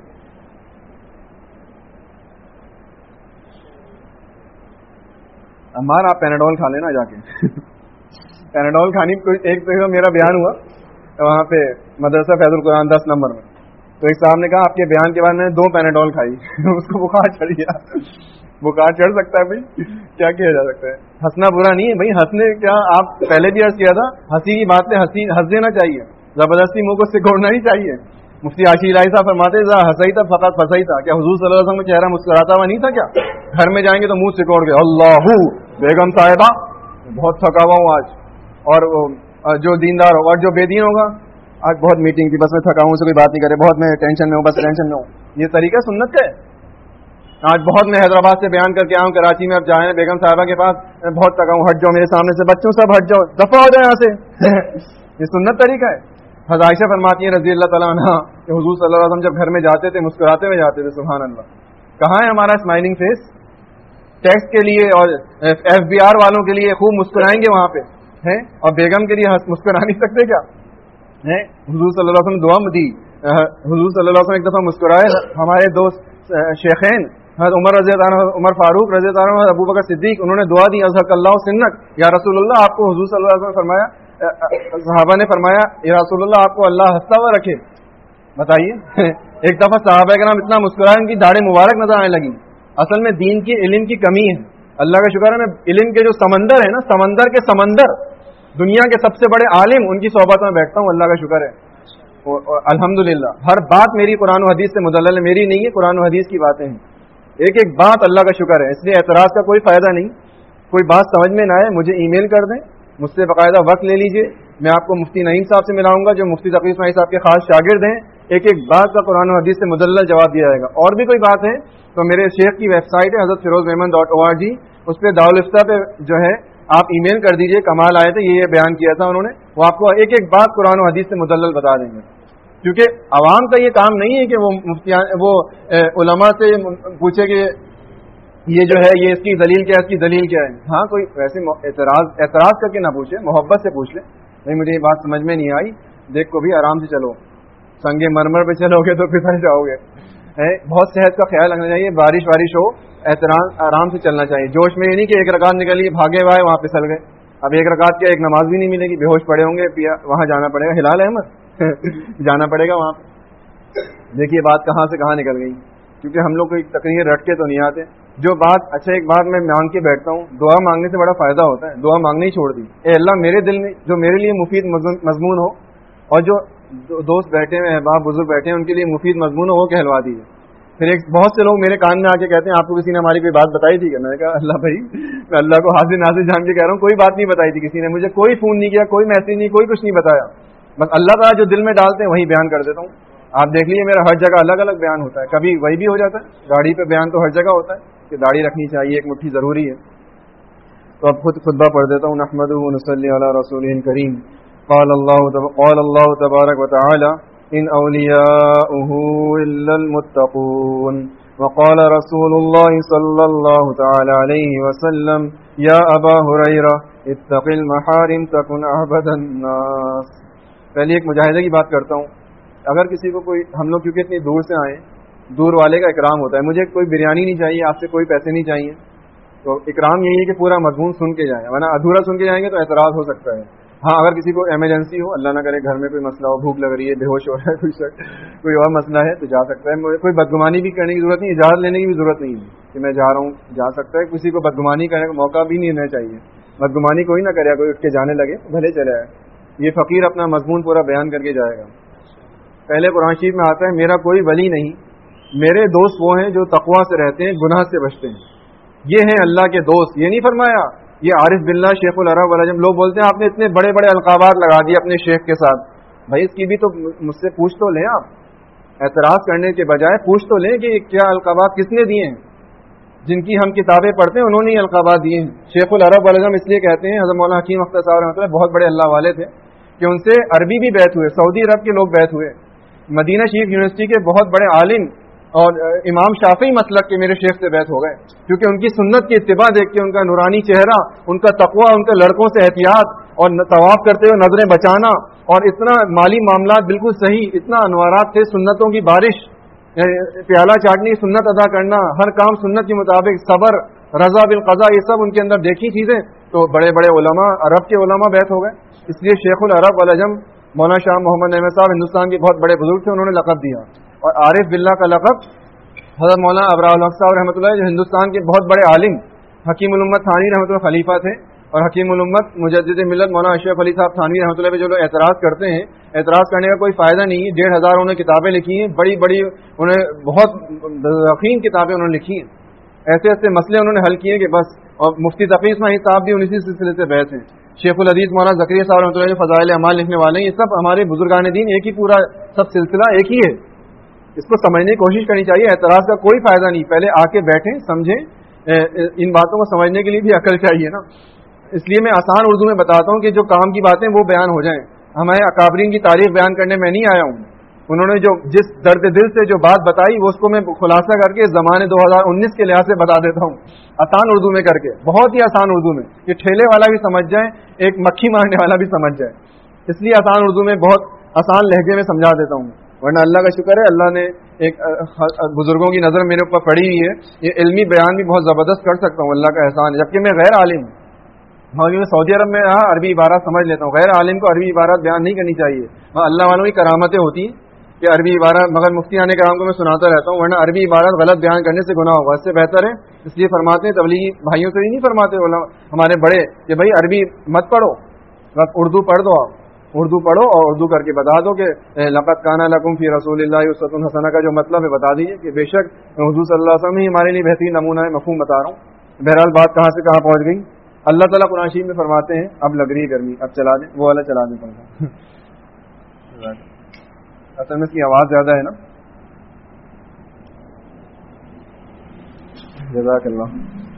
ہمارا آپ پیناڈول کھا لینا جا کے. پیناڈول کھانی. ایک تو میرا بیان ہوا وہاں پہ مدرسہ فیض القرآن 10 نمبر میں، تو ایک صاحب نے کہا آپ کے بیان کے بعد میں نے 2 پیناڈول کھائی. اس کو بخار چڑھ گیا. بخار چڑھ سکتا ہے بھائی، کیا کیا جا سکتا ہے. ہنسنا برا نہیں ہے بھائی، ہنسنے کیا، آپ پہلے بھی عرض کیا تھا ہنسی کی بات پہ ہنس دینا چاہیے، زبردستی منہ کو سکوڑنا نہیں چاہیے. مفتی عاشق الہی صاحب فرماتے ہنسائی تھا فقط پھنسائی تھا. کیا حضور صلی اللہ علیہ وسلم کا چہرہ مسکراتا ہوا نہیں تھا کیا؟ گھر میں جائیں گے تو منہ سکوڑ کے اللہ بیگم صاحبہ بہت تھکا ہوا ہوں آج، اور جو دیندار ہوگا اور جو بے دین ہوگا آج بہت میٹنگ تھی، بس میں تھکا ہوں، سے کوئی بات نہیں کرے، بہت میں ٹینشن میں ہوں، بس ٹینشن میں ہوں. یہ طریقہ سنت کا ہے. آج بہت میں حیدرآباد سے بیان کر کے آؤں، کراچی میں اب جائیں بیگم صاحبہ کے پاس، میں بہت تھکا ہوں، ہٹ جاؤ میرے سامنے سے، بچوں سب ہٹ جاؤ، دفع ہو جائے یہاں سے. یہ سنت طریقہ ہے. حضرت عائشہ فرماتی ہیں رضی اللہ تعالیٰ عنہ کہ حضور صلی اللہ علیہ وسلم جب گھر میں جاتے تھے مسکراتے ہوئے جاتے تھے. سبحان اللہ. کہاں ہے ہمارا اسمائلنگ فیس؟ ٹیکس کے لیے اور FBR والوں کے لیے خوب مسکرائیں گے وہاں پہ ہیں، اور بیگم کے لیے مسکرا نہیں سکتے کیا ہیں؟ حضور صلی اللہ علیہ وسلم دعا دی. حضور صلی اللہ علیہ وسلم ایک دفعہ مسکرائے. ہمارے دوست شیخین حضرت عمر رضی اللہ عنہ، عمر فاروق رضی اللہ عنہ، ابو بکر صدیق، انہوں نے دعا دی ازہق اللہ سنک یا رسول اللہ. آپ کو حضور صلی اللہ علیہ وسلم فرمایا، صحابہ نے فرمایا یا رسول اللہ آپ کو اللہ ہنستا ہوا رکھے. بتائیے ایک دفعہ صحابہ کرام اتنا مسکرائے ان کی داڑھی مبارک نظر آنے لگی. اصل میں دین کی علم کی کمی ہے. اللہ کا شکر ہے میں علم کے جو سمندر ہے نا, سمندر کے سمندر, دنیا کے سب سے بڑے عالم ان کی صحبت میں بیٹھتا ہوں. اللہ کا شکر ہے الحمدللہ. ہر بات میری قرآن و حدیث سے مدلل ہے, میری نہیں ہے, قرآن و حدیث کی باتیں ہیں. ایک ایک بات اللہ کا شکر ہے. اس لیے اعتراض کا کوئی فائدہ نہیں. کوئی بات سمجھ میں نہ آئے مجھے ای میل کر دیں, مجھ سے باقاعدہ وقت لے لیجئے. میں آپ کو مفتی نعیم صاحب سے ملاؤں گا جو مفتی تقی اسماعیل صاحب کے خاص شاگرد ہیں. ایک ایک بات کا قرآن و حدیث سے مدلل جواب دیا جائے گا. اور بھی کوئی بات ہے تو میرے شیخ کی ویب سائٹ ہے hazratfirozmehman.org, اس پہ دارالفتہ پہ جو ہے آپ ای میل کر دیجئے. کمال آئے تھے, یہ بیان کیا تھا انہوں نے, وہ آپ کو ایک ایک بات قرآن و حدیث سے مدلل بتا دیں گے. کیونکہ عوام کا یہ کام نہیں ہے کہ وہ علماء سے پوچھے کہ یہ جو ہے یہ اس کی دلیل کیا ہے, اس کی دلیل کیا ہے. ہاں کوئی ویسے اعتراض کر کے نہ پوچھے, محبت سے پوچھ لے. نہیں مجھے یہ بات سمجھ میں نہیں آئی, دیکھ کو بھی آرام سے چلو, سنگ مرمر پہ چلو گے تو پھسل جاؤ گے. بہت صحت کا خیال رکھنا چاہیے. بارش ہو احترام آرام سے چلنا چاہیے. جوش میں یہ نہیں کہ ایک رکعت نکلی بھاگے ہوئے وہاں پھسل گئے. اب ایک رکعت کیا ایک نماز بھی نہیں ملے گی, بے ہوش پڑے ہوں گے, وہاں جانا پڑے گا. ہلال احمد جانا پڑے گا وہاں پہ. دیکھیے بات کہاں سے کہاں نکل گئی. کیونکہ ہم لوگ کوئی تقریر رٹ کے تو نہیں آتے. جو بات اچھا ایک بات میں مانگ کے بیٹھتا ہوں, دعا مانگنے سے بڑا فائدہ ہوتا ہے. دعا مانگنے ہی چھوڑ دی. اے اللہ میرے دل میں جو میرے لیے مفید مضمون ہو, اور جو دوست بیٹھے ہیں, احباب بزرگ بیٹھے ہیں, ان کے لیے مفید مضمون ہو کہلوا دیجیے. پھر بہت سے لوگ میرے کان میں آ کے کہتے ہیں آپ کو کسی نے ہماری کوئی بات بتائی تھی کیا؟ میں نے کہا اللہ بھائی میں اللہ کو حاضر ناظر جان کے کہہ رہا ہوں, کوئی بات نہیں بتائی تھی کسی نے مجھے. کوئی فون نہیں کیا, کوئی میسج نہیں, کوئی کچھ نہیں بتایا. بس اللہ تعالیٰ جو دل میں ڈالتے ہیں وہی بیان کر دیتا ہوں. آپ دیکھ لیجیے میرا ہر جگہ الگ الگ بیان ہوتا ہے. کبھی وہی بھی ہو جاتا ہے, داڑھی پہ بیان تو ہر جگہ ہوتا ہے کہ داڑھی رکھنی چاہیے, ایک مٹھی ضروری ہے. تو اب خود خطبہ پڑھ دیتا ہوں. نحمدہ و نصلی علی رسولہ الکریم. قال اللہ تبارک وتعالی ان اولیاؤہ الا المتقون. وقال رسول اللہ صلی اللہ تعالی علیہ وسلم یا ابا ہریرہ اتق المحارم تکن اعبد الناس. پہلے ایک مجاہدے کی بات کرتا ہوں. اگر کسی کو کوئی, ہم لوگ کیونکہ اتنی دور سے آئے, دور والے کا اکرام ہوتا ہے. مجھے کوئی بریانی نہیں چاہیے, آپ سے کوئی پیسے نہیں چاہیے. تو اکرام یہی ہے کہ پورا مضمون سن کے جائیں, ورنہ ادھورا سن کے جائیں گے تو اعتراض ہو سکتا ہے. ہاں اگر کسی کو ایمرجنسی ہو, اللہ نہ کرے گھر میں کوئی مسئلہ ہو, بھوک لگ رہی ہے, بے ہوش ہو رہا ہے, کوئی اور مسئلہ ہے تو جا سکتا ہے. کوئی بدگمانی بھی کرنے کی ضرورت نہیں, اجازت لینے کی بھی ضرورت نہیں ہے کہ میں جا رہا ہوں, جا سکتا ہے. کسی کو بدگمانی کرنے کا موقع بھی نہیں دینا چاہیے. بدگمانی کوئی نہ کرے, کوئی اٹھ کے جانے لگے بھلے چلے آئے. یہ فقیر اپنا مضمون پورا بیان کر کے جائے گا. پہلے قرآن شریف میں آتا ہے میرا کوئی ولی نہیں, میرے دوست وہ ہیں جو تقویٰ سے رہتے ہیں, گناہ سے بچتے ہیں. یہ ہیں اللہ کے دوست. یہ نہیں فرمایا یہ عارف باللہ شیخ العرب والعجم. لوگ بولتے ہیں آپ نے اتنے بڑے بڑے القابات لگا دیے اپنے شیخ کے ساتھ. بھائی اس کی بھی تو مجھ سے پوچھ تو لیں. آپ اعتراض کرنے کے بجائے پوچھ تو لیں کہ کیا القابات کس نے دیے ہیں. جن کی ہم کتابیں پڑھتے ہیں انہوں نے القابات دیے ہیں. شیخ العرب والعجم اس لیے کہتے ہیں, حضرت مولانا حکیم اختر صاحب رحمۃ اللہ بہت بڑے اللہ والے تھے, کہ ان سے عربی بھی بیعت ہوئے, سعودی عرب کے لوگ بیعت ہوئے. مدینہ شریف یونیورسٹی کے بہت بڑے عالم اور امام شافعی مسلک کے میرے شیخ سے بیعت ہو گئے, کیونکہ ان کی سنت کی اتباع دیکھ کے, ان کا نورانی چہرہ, ان کا تقویٰ, ان کے لڑکوں سے احتیاط اور طواف کرتے ہوئے نظریں بچانا, اور اتنا مالی معاملات بالکل صحیح, اتنا انوارات تھے, سنتوں کی بارش, پیالہ چاٹنے کی سنت ادا کرنا, ہر کام سنت کے مطابق, صبر, رضا بالقضاء, یہ سب ان کے اندر دیکھی چیزیں. تو بڑے بڑے علماء, عرب کے علماء بیعت ہو گئے. اس لیے شیخ العرب والعجم مولانا شاہ محمد احمد صاحب ہندوستان کے بہت بڑے بزرگ تھے, انہوں نے لقب دیا. اور عارف باللہ کا لقب حضرت مولانا ابرار الحق صاحب رحمۃ اللہ جو ہندوستان کے بہت بڑے عالم, حکیم الامت تھانوی رحمۃ اللہ خلیفہ تھے, اور حکیم الامت مجدد ملت مولانا اشرف علی صاحب تھانوی رحمۃ اللہ پہ جو لوگ اعتراض کرتے ہیں, اعتراض کرنے کا کوئی فائدہ نہیں ہے. 1500 انہوں نے کتابیں لکھی ہیں, بڑی بڑی, انہیں بہت ذخین کتابیں انہوں نے لکھی ہیں. ایسے ایسے مسئلے انہوں نے حل کیے کہ بس. اور مفتی تقی اسماعیل صاحب بھی انہی سلسلے سے بیعت ہیں. شیخ الحدیث مولانا زکریا صاحب رحمۃ اللہ فضائل اعمال لکھنے والے ہیں. یہ سب ہمارے بزرگان دین, ایک ہی پورا سب سلسلہ ایک ہی ہے. اس کو سمجھنے کی کوشش کرنی چاہیے. اعتراض کا کوئی فائدہ نہیں, پہلے آ کے بیٹھیں, سمجھیں. ان باتوں کو سمجھنے کے لیے بھی عقل چاہیے نا. اس لیے میں آسان اردو میں بتاتا ہوں کہ جو کام کی باتیں وہ بیان ہو جائیں. ہمارے اکابرین کی تاریخ بیان کرنے میں نہیں آیا ہوں. انہوں نے جو جس درد دل سے جو بات بتائی وہ اس کو میں خلاصہ کر کے زمانے 2019 کے لحاظ سے بتا دیتا ہوں, آسان اردو میں کر کے, بہت ہی آسان اردو میں, کہ ٹھیلے والا بھی سمجھ جائے, ایک مکھی مارنے والا بھی سمجھ جائے. اس لیے آسان اردو میں بہت آسان لہجے میں سمجھا دیتا ہوں. ورنہ اللہ کا شکر ہے, اللہ نے ایک بزرگوں کی نظر میرے اوپر پڑی ہوئی ہے, یہ علمی بیان بھی بہت زبردست کر سکتا ہوں, اللہ کا احسان ہے. جبکہ میں غیر عالم ہوں. میں سعودی عرب میں رہا, عربی عبارات سمجھ لیتا ہوں. غیر عالم کو عربی عبارات بیان نہیں کرنی چاہیے. وہاں اللہ والوں کی کرامتیں ہوتی ہیں, کہ عربی عبارت مگر مفتیان کرام کو میں سناتا رہتا ہوں، ورنہ عربی عبارت غلط بیان کرنے سے گناہ ہوگا، اس سے بہتر ہے، اس لیے فرماتے ہیں تبلیغی بھائیوں سے نہیں فرماتے ہمارے بڑے کہ بھائی عربی مت پڑھو، بس اردو پڑھ دو، آپ اردو پڑھو اور اردو کر کے بتا دو کہ لقد کان لکم فی رسول اللہ اسوۃ حسنہ کا جو مطلب ہے بتا دیجیے کہ بے شک حضور صلی اللہ علیہ وسلم ہی ہمارے لیے بہترین نمونہ ہے، مفہوم بتا رہا ہوں۔ بہرحال بات کہاں سے کہاں پہنچ گئی۔ اللہ تعالیٰ قرآن شریف میں فرماتے ہیں اب لگ رہی ہے گرمی، اب چلا دیں، وہ والا چلا دیں پنکھا، اصل میں اس کی آواز زیادہ ہے نا۔ جزاک اللہ۔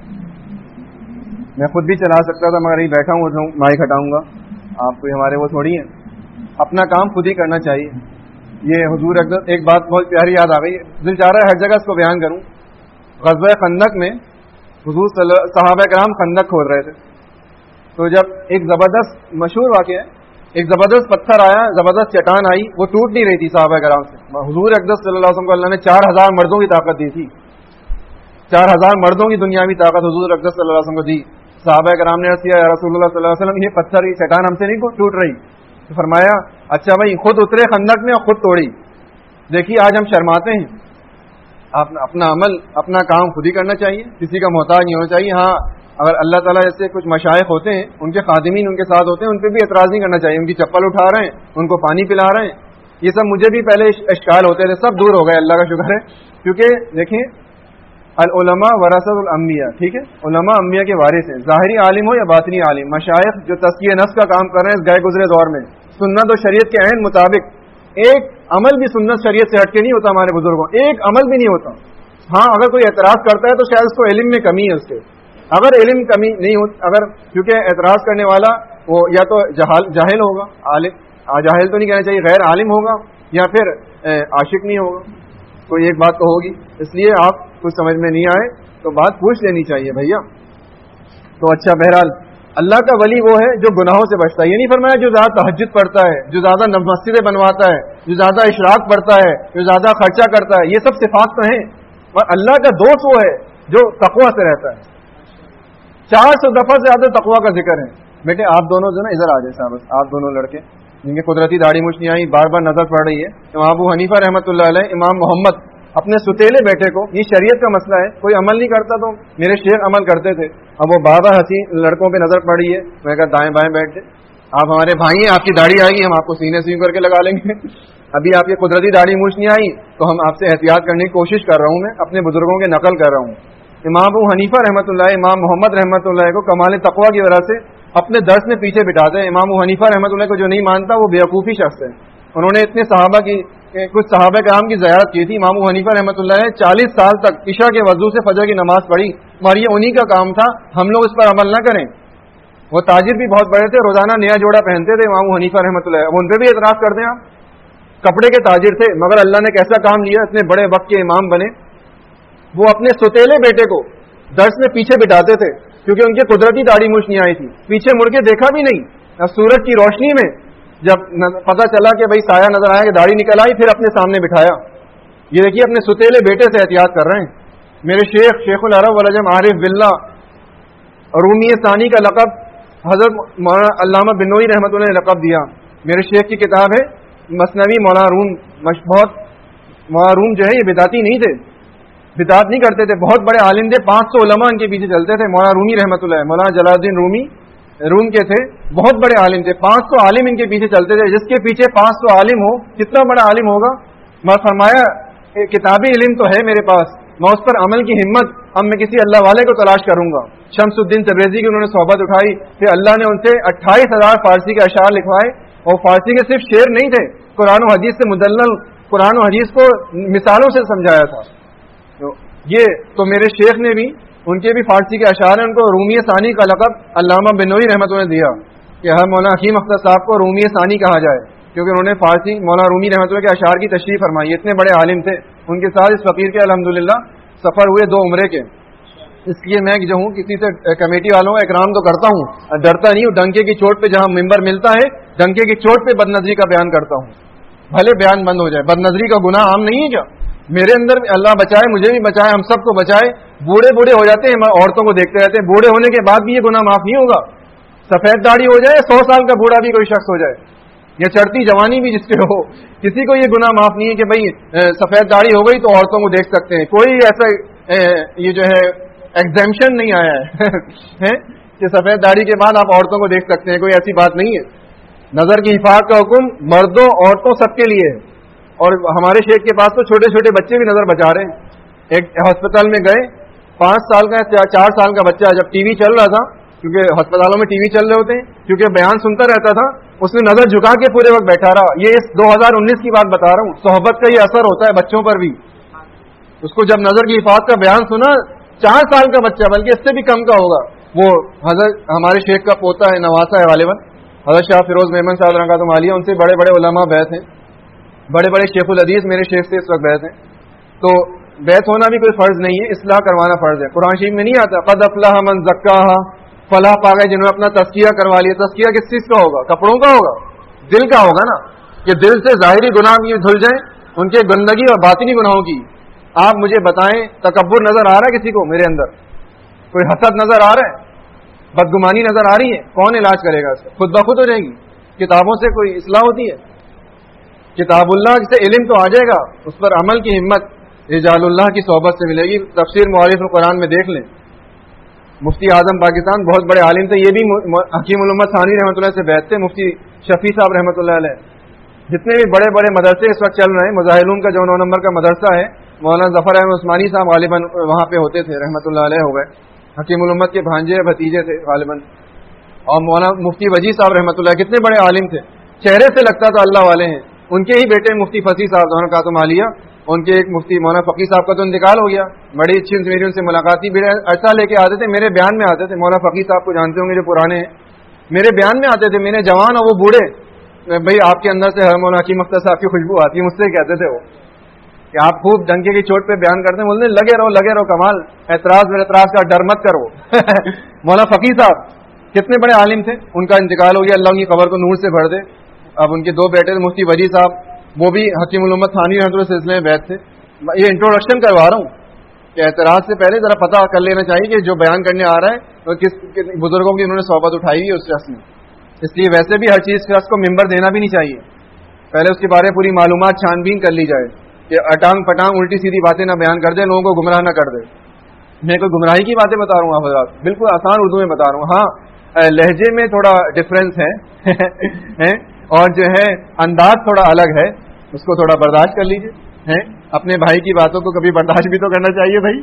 میں خود بھی چلا سکتا تھا مگر یہ بیٹھا ہوں مائک ہٹاؤں گا، آپ کوئی ہمارے وہ تھوڑی ہیں، اپنا کام خود ہی کرنا چاہیے۔ یہ حضور ایک بات بہت پیاری یاد آ گئی، دل چاہ رہا ہے ہر جگہ اس کو بیان کروں۔ غزوہ خندق میں حضور صحابہ کرام خندق کھود رہے تھے، تو جب ایک زبردست مشہور واقعہ ہے، ایک زبردست پتھر آیا، زبردست چٹان آئی، وہ ٹوٹ نہیں رہی تھی صحابہ کرام سے۔ حضور اقدس صلی اللہ علیہ وسلم کو اللہ نے 4000 مردوں کی طاقت دی تھی، 4000 مردوں کی دنیاوی طاقت حضور اقدس صلی اللہ علیہ وسلم کو دی۔ صحابہ کرام نے عرض کیا یا رسول اللہ صلی اللہ علیہ وسلم یہ پتھر یہ چٹان ہم سے نہیں ٹوٹ رہی، تو فرمایا اچھا بھائی خود اترے خندق میں اور خود توڑی۔ دیکھیے آج ہم شرماتے ہیں، اپنا عمل اپنا کام خود ہی کرنا چاہیے، کسی کا محتاج نہیں ہونا چاہیے۔ ہاں اگر اللہ تعالیٰ جیسے کچھ مشائخ ہوتے ہیں، ان کے خادمین ان کے ساتھ ہوتے ہیں، ان پہ بھی اعتراض نہیں کرنا چاہیے، ان کی چپل اٹھا رہے ہیں، ان کو پانی پلا رہے ہیں، یہ سب مجھے بھی پہلے اشکال ہوتے تھے، سب دور ہو گئے، اللہ کا شکر ہے۔ کیونکہ دیکھیں العلماء ورثۃ الانبیاء، ٹھیک ہے، علماء انبیاء کے وارث ہیں، ظاہری عالم ہو یا باطنی عالم۔ مشائخ جو تزکیہ نفس کا کام کر رہے ہیں اس گئے گزرے دور میں، سنت و شریعت کے عین مطابق، ایک عمل بھی سنت شریعت سے ہٹ کے نہیں ہوتا، ہمارے بزرگوں ایک عمل بھی نہیں ہوتا۔ ہاں اگر کوئی اعتراض کرتا ہے تو شاید اس کو علم میں کمی ہے، اس کے اگر علم کمی نہیں ہو، اگر کیونکہ اعتراض کرنے والا وہ یا تو جاہل ہوگا، عالم جاہل تو نہیں کہنا چاہیے، غیر عالم ہوگا، یا پھر عاشق نہیں ہوگا، کوئی ایک بات تو ہوگی۔ اس لیے آپ کچھ سمجھ میں نہیں آئے تو بات پوچھ لینی چاہیے بھیا۔ تو اچھا بہرحال اللہ کا ولی وہ ہے جو گناہوں سے بچتا ہے، یہ نہیں فرمایا جو زیادہ تہجد پڑھتا ہے، جو زیادہ مسجدیں بنواتا ہے، جو زیادہ اشراق پڑھتا ہے، جو زیادہ خرچہ کرتا ہے، یہ سب صفات تو ہیں، اور اللہ کا دوست وہ ہے جو تقوی سے رہتا ہے۔ 400 دفعہ سے زیادہ تقوی کا ذکر ہے۔ بیٹے آپ دونوں جو نا ادھر آ جائیں صاحب، آپ دونوں لڑکے جن کے قدرتی داڑھی مچھ نہیں آئی، بار بار نظر پڑ رہی ہے، امام ابو حنیفہ رحمۃ اللہ علیہ، امام محمد اپنے ستیلے بیٹے کو، یہ شریعت کا مسئلہ ہے، کوئی عمل نہیں کرتا تو میرے شیخ عمل کرتے تھے، اب وہ بار بار حسین لڑکوں پہ نظر پڑ رہی ہے، میں کہا دائیں بائیں بیٹھ جائیں، آپ ہمارے بھائی ہیں، آپ کی داڑھی آئے گی ہم آپ کو سینے سیم کر کے لگا لیں گے، ابھی آپ کی قدرتی داڑھی مچھ نہیں آئی تو ہم آپ سے احتیاط کرنے کی کوشش کر رہا ہوں، میں اپنے بزرگوں کے نقل کر رہا ہوں۔ امام ابو حنیفہ رحمۃ اللہ، امام محمد رحمۃ اللہ کو کمال تقوی کی وجہ سے اپنے درس میں پیچھے بٹھاتے ہیں۔ امام ابو حنیفہ رحمۃ اللہ کو جو نہیں مانتا وہ بیوقوفی شخص ہے، انہوں نے اتنے صحابہ کی کچھ صحابہ کرام کی زیارت کی تھی۔ امام ابو حنیفہ رحمۃ اللہ نے 40 سال تک عشاء کے وضو سے فجر کی نماز پڑھی، اور یہ انہی کا کام تھا، ہم لوگ اس پر عمل نہ کریں۔ وہ تاجر بھی بہت بڑے تھے، روزانہ نیا جوڑا پہنتے تھے امام ابو حنیفہ رحمۃ اللہ، اب ان پہ بھی اعتراض کرتے ہیں آپ، کپڑے کے تاجر تھے مگر اللہ نے کیسا کام لیا، اتنے بڑے وقت کے امام بنے۔ وہ اپنے ستیلے بیٹے کو درس میں پیچھے بٹھاتے تھے کیونکہ ان کی قدرتی داڑھی مچھ نہیں آئی تھی، پیچھے مڑ کے دیکھا بھی نہیں، سورج کی روشنی میں جب پتہ چلا کہ بھائی سایہ نظر آیا کہ داڑھی نکل آئی، پھر اپنے سامنے بٹھایا۔ یہ دیکھیے اپنے ستیلے بیٹے سے احتیاط کر رہے ہیں۔ میرے شیخ العرب والعجم عارف باللہ رومی ثانی کا لقب حضرت علامہ بنوئی رحمۃ اللہ نے لقب دیا۔ میرے شیخ کی کتاب ہے مثنوی مولانا روم، مولانا روم جو ہے یہ بدعتی نہیں تھے، بدعت نہیں کرتے تھے، بہت بڑے عالم تھے، 500 علماء ان کے پیچھے چلتے تھے۔ مولانا رومی رحمۃ اللہ، مولانا جلال الدین رومی روم کے تھے، بہت بڑے عالم تھے، 500 عالم ان کے پیچھے چلتے تھے۔ جس کے پیچھے 500 عالم ہو کتنا بڑا عالم ہوگا۔ میں فرمایا کتابی علم تو ہے میرے پاس، میں اس پر عمل کی ہمت اب میں کسی اللہ والے کو تلاش کروں گا۔ شمس الدین تبریزی کی انہوں نے صحبت اٹھائی، پھر اللہ نے ان سے 28,000 فارسی کے اشعار لکھوائے، اور فارسی کے صرف شعر نہیں تھے، قرآن و حدیث سے مدلل قرآن و حدیث کو مثالوں سے سمجھایا تھا۔ تو میرے شیخ نے بھی، ان کے بھی فارسی کے اشعار ہیں، ان کو رومی ثانی کا لقب علامہ بنوئی رحمۃ اللہ نے دیا کہ ہر مولانا حکیم اختر صاحب کو رومی ثانی کہا جائے، کیونکہ انہوں نے فارسی مولانا رومی رحمۃ اللہ کے اشعار کی تشریح فرمائی، اتنے بڑے عالم تھے۔ ان کے ساتھ اس فقیر کے الحمدللہ سفر ہوئے 2 عمرے کے، اس لیے میں جو ہوں کسی سے کمیٹی والوں کا اکرام تو کرتا ہوں، ڈرتا نہیں ہوں، ڈنکے کی چوٹ پہ جہاں ممبر ملتا ہے ڈنکے کی چوٹ پہ بدنظری کا بیان کرتا ہوں، بھلے بیان بند ہو جائے۔ بدنظری کا گناہ عام نہیں ہے کیا؟ میرے اندر اللہ بچائے، مجھے بھی بچائے، ہم سب کو بچائے۔ بوڑھے ہو جاتے ہیں، عورتوں کو دیکھتے رہتے ہیں، بوڑھے ہونے کے بعد بھی یہ گناہ معاف نہیں ہوگا۔ سفید داڑھی ہو جائے، 100 سال کا بوڑھا بھی کوئی شخص ہو جائے، یا چڑھتی جوانی بھی جس کے ہو, کسی کو یہ گناہ معاف نہیں ہے کہ بھائی سفید داڑھی ہو گئی تو عورتوں کو دیکھ سکتے ہیں. کوئی ایسا یہ جو ہے ایگزیمشن نہیں آیا ہے کہ سفید داڑھی کے بعد آپ عورتوں کو دیکھ سکتے ہیں, کوئی ایسی بات نہیں ہے. نظر کی حفاظت کا حکم مردوں عورتوں سب کے لیے ہے. اور ہمارے شیخ کے پاس تو چھوٹے چھوٹے بچے بھی نظر بچا رہے ہیں. ایک ہسپتال میں گئے, 5 سال کا 4 سال کا بچہ, جب ٹی وی چل رہا تھا, کیونکہ ہسپتالوں میں ٹی وی چل رہے ہوتے ہیں, کیونکہ بیان سنتا رہتا تھا, اس نے نظر جھکا کے پورے وقت بیٹھا رہا. یہ اس 2019 کی بات بتا رہا ہوں. صحبت کا یہ اثر ہوتا ہے بچوں پر بھی. اس کو جب نظر کی حفاظت کا بیان سنا, 4 سال کا بچہ, بلکہ اس سے بھی کم کا ہوگا, وہ حضرت ہمارے شیخ کا پوتا ہے, نواسا ہے غالباً, حضرت شاہ فیروز میمن صاحب رحمۃ اللہ علیہ, ان سے بڑے بڑے علماء بیعت ہیں, بڑے بڑے شیخ الحدیث میرے شیخ سے اس وقت بیعت ہیں. تو بیعت ہونا بھی کوئی فرض نہیں ہے, اصلاح کروانا فرض ہے. قرآن شریف میں نہیں آتا قد افلح من زکاہا, فلاح پا گئے جنہوں نے اپنا تزکیہ کروا لیا. تزکیہ کس چیز کا ہوگا؟ کپڑوں کا ہوگا, دل کا ہوگا نا, کہ دل سے ظاہری گناہ یہ دھل جائیں, ان کے گندگی اور باطنی گناہوں کی. آپ مجھے بتائیں, تکبر نظر آ رہا ہے کسی کو میرے اندر؟ کوئی حسد نظر آ رہا ہے؟ بدگمانی نظر آ رہی ہے؟ کون علاج کرے گا اس کا؟ خود بخود ہو جائے گی. کتابوں سے کوئی اصلاح ہوتی ہے؟ کتاب اللہ سے علم تو آ جائے گا, اس پر عمل کی ہمت رجال اللہ کی صحبت سے ملے گی. تفسیر معارف القرآن میں دیکھ لیں, مفتی اعظم پاکستان بہت بڑے عالم تھے, یہ بھی حکیم الامت ثانی رحمۃ اللہ سے بیعت تھے. مفتی شفیع صاحب رحمۃ اللہ علیہ, جتنے بھی بڑے بڑے مدرسے اس وقت چل رہے ہیں, مظاہر کا جو 9 نمبر کا مدرسہ ہے, مولانا ظفر احمد عثمانی صاحب غالباً وہاں پہ ہوتے تھے, رحمۃ اللہ علیہ ہو گئے, حکیم الامت کے بھانجے بھتیجے تھے غالباً. اور مولانا مفتی وجی صاحب رحمۃ اللہ, کتنے بڑے عالم تھے, چہرے سے لگتا تھا اللہ والے ہیں. ان کے ہی بیٹے مفتی فصیح صاحب دونوں کا تو مالیہ, ان کے ایک مفتی مولانا فقیہ صاحب کا تو انتقال ہو گیا. بڑی اچھی میری ان سے ملاقات تھی, عرصہ لے کے آتے تھے, میرے بیان میں آتے تھے. مولانا فقیہ صاحب کو جانتے ہوں گے جو پرانے ہیں, میرے بیان میں آتے تھے. میرے جوان اور وہ بوڑھے, بھائی آپ کے اندر سے مولانا حکیم اختر صاحب کی خوشبو آتی ہے. مجھ سے کہتے تھے وہ کہ آپ خوب ڈنکے کی چوٹ پہ بیان کرتے ہیں. بولتے لگے رہو کمال, اعتراض کا ڈر مت کرو. مولانا فقیہ صاحب کتنے بڑے عالم تھے, ان کا انتقال ہو گیا, اللہ ان کی قبر کو نور سے بھر دے. اب ان کے 2 بیٹے تھے, مفتی وجی صاحب, وہ بھی حکیم الامت ثانی رحمۃ اللہ سلسلے میں بیعت تھے. یہ انٹروڈکشن کروا رہا ہوں کہ اعتراض سے پہلے ذرا پتہ کر لینا چاہیے کہ جو بیان کرنے آ رہا ہے تو کس بزرگوں کی انہوں نے صحبت اٹھائی ہے اس شخص نے. اس لیے ویسے بھی ہر چیز شخص کو ممبر دینا بھی نہیں چاہیے, پہلے اس کے بارے میں پوری معلومات چھان بین کر لی جائے, کہ اٹانگ پٹانگ الٹی سیدھی باتیں نہ بیان کر دے, لوگوں کو گمراہ نہ کر دے. میں کوئی گمراہی کی باتیں بتا رہا ہوں حضرات, بالکل آسان اردو میں بتا رہا ہوں. ہاں لہجے میں تھوڑا ڈفرینس ہے اور جو ہے انداز تھوڑا الگ ہے, اس کو تھوڑا برداشت کر لیجیے. اپنے بھائی کی باتوں کو کبھی برداشت بھی تو کرنا چاہیے بھائی.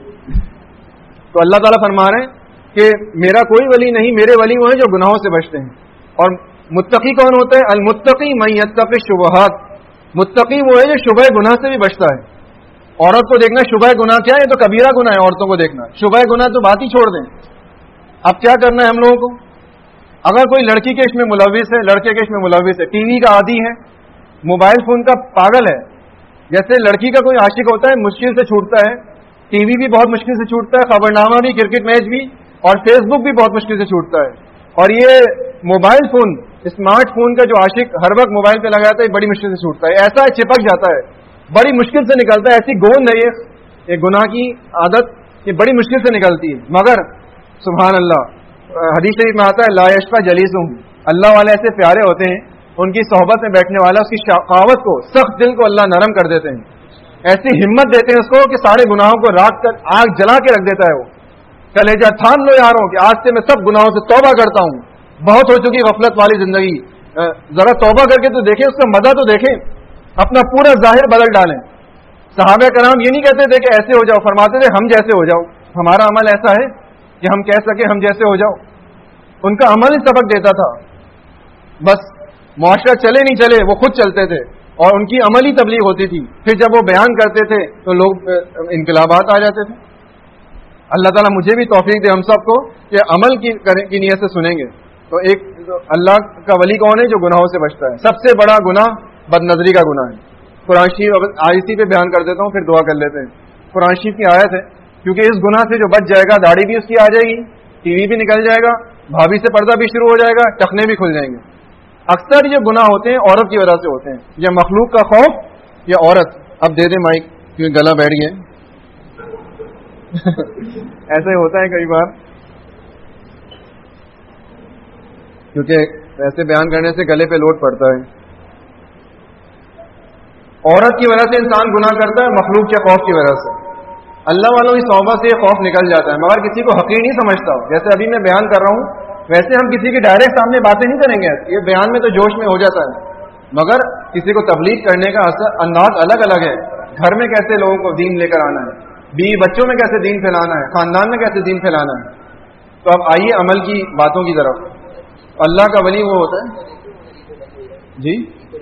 تو اللہ تعالیٰ فرما رہے ہیں کہ میرا کوئی ولی نہیں, میرے ولی وہ ہیں جو گناہوں سے بچتے ہیں. اور متقی کون ہوتا ہے؟ المتقی من یتقی الشبہات, متقی وہ ہے جو شبہ گناہ سے بھی بچتا ہے. عورت کو دیکھنا شبہ گناہ کیا ہے؟ یہ تو کبیرہ گناہ ہے. عورتوں کو دیکھنا شبہ گناہ تو بات ہی چھوڑ دیں. اب کیا کرنا ہے ہم لوگوں کو؟ اگر کوئی لڑکی کے اس میں ملوث ہے, لڑکے کے اس میں ملوث ہے, ٹی وی کا عادی ہے, موبائل فون کا پاگل ہے, جیسے لڑکی کا کوئی عاشق ہوتا ہے مشکل سے چھوٹتا ہے, ٹی وی بھی بہت مشکل سے چھوٹتا ہے, خبرنامہ بھی, کرکٹ میچ بھی, اور فیس بک بھی بہت مشکل سے چھوٹتا ہے. اور یہ موبائل فون, اسمارٹ فون کا جو عاشق ہر وقت موبائل پہ لگاتا ہے, بڑی مشکل سے چھوٹتا ہے. ایسا چپک جاتا ہے, بڑی مشکل سے نکلتا ہے. ایسی گوند ہے یہ گناہ کی عادت, یہ بڑی مشکل سے نکلتی ہے. مگر سبحان اللہ, حدیث شریف میں آتا ہے لا یشفع جلیسہم, اللہ والے ایسے پیارے ہوتے ہیں, ان کی صحبت میں بیٹھنے والا اس کی شقاوت کو, سخت دل کو اللہ نرم کر دیتے ہیں. ایسی ہمت دیتے ہیں اس کو کہ سارے گناہوں کو رات کر آگ جلا کے رکھ دیتا ہے. وہ کلیجہ تھام لو یاروں کہ آج سے میں سب گناہوں سے توبہ کرتا ہوں, بہت ہو چکی غفلت والی زندگی, ذرا توبہ کر کے تو دیکھیں, اس کا مزہ تو دیکھیں, اپنا پورا ظاہر بدل ڈالیں. صحابہ کرام یہ نہیں کہتے تھے کہ ایسے ہو جاؤ, فرماتے تھے ہم جیسے ہو جاؤ. ہمارا عمل ایسا ہے کہ ہم کہہ سکیں ہم جیسے ہو جاؤ. ان کا عمل ہی سبق دیتا تھا. بس معاشرہ چلے نہیں چلے, وہ خود چلتے تھے, اور ان کی عملی تبلیغ ہوتی تھی. پھر جب وہ بیان کرتے تھے تو لوگ انقلابات آ جاتے تھے. اللہ تعالیٰ مجھے بھی توفیق دے ہم سب کو کہ عمل کی نیت سے سنیں گے. تو ایک اللہ کا ولی کون ہے؟ جو گناہوں سے بچتا ہے. سب سے بڑا گناہ بد نظری کا گناہ ہے. قرآن شریف آیتی پہ بیان کر دیتا ہوں, پھر دعا کر لیتے ہیں. قرآن شریف کی آیت ہے, کیونکہ اس گناہ سے جو بچ جائے گا, داڑھی بھی اس کی آ جائے گی, ٹی وی بھی نکل جائے گا, بھابھی سے پردہ بھی شروع ہو جائے گا, ٹخنے بھی کھل جائیں گے. اکثر یہ گناہ ہوتے ہیں عورت کی وجہ سے ہوتے ہیں, یا مخلوق کا خوف یا عورت. اب دے دیں مائک کیونکہ گلا بیٹھ گئے. ایسا ہی ہوتا ہے کئی بار, کیونکہ ایسے بیان کرنے سے گلے پہ لوٹ پڑتا ہے. عورت کی وجہ سے انسان گناہ کرتا ہے مخلوق کے خوف کی وجہ سے. اللہ والوں کی صحبت سے یہ خوف نکل جاتا ہے, مگر کسی کو حقیر نہیں سمجھتا. جیسے ابھی میں بیان کر رہا ہوں ویسے ہم کسی کے ڈائریکٹ سامنے باتیں نہیں کریں گے, یہ بیان میں تو جوش میں ہو جاتا ہے, مگر کسی کو تبلیغ کرنے کا انداز الگ الگ ہے. گھر میں کیسے لوگوں کو دین لے کر آنا ہے, بیوی بچوں میں کیسے دین پھیلانا ہے, خاندان میں کیسے دین پھیلانا ہے. تو اب آئیے عمل کی باتوں کی طرف. اللہ کا ولی وہ ہوتا ہے جی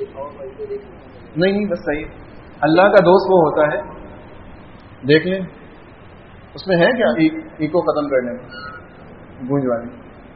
نہیں بس صحیح, اللہ کا دوست وہ ہوتا ہے, دیکھ لیں اس میں ہے کیا ایکو ختم کرنے میں گونج والی.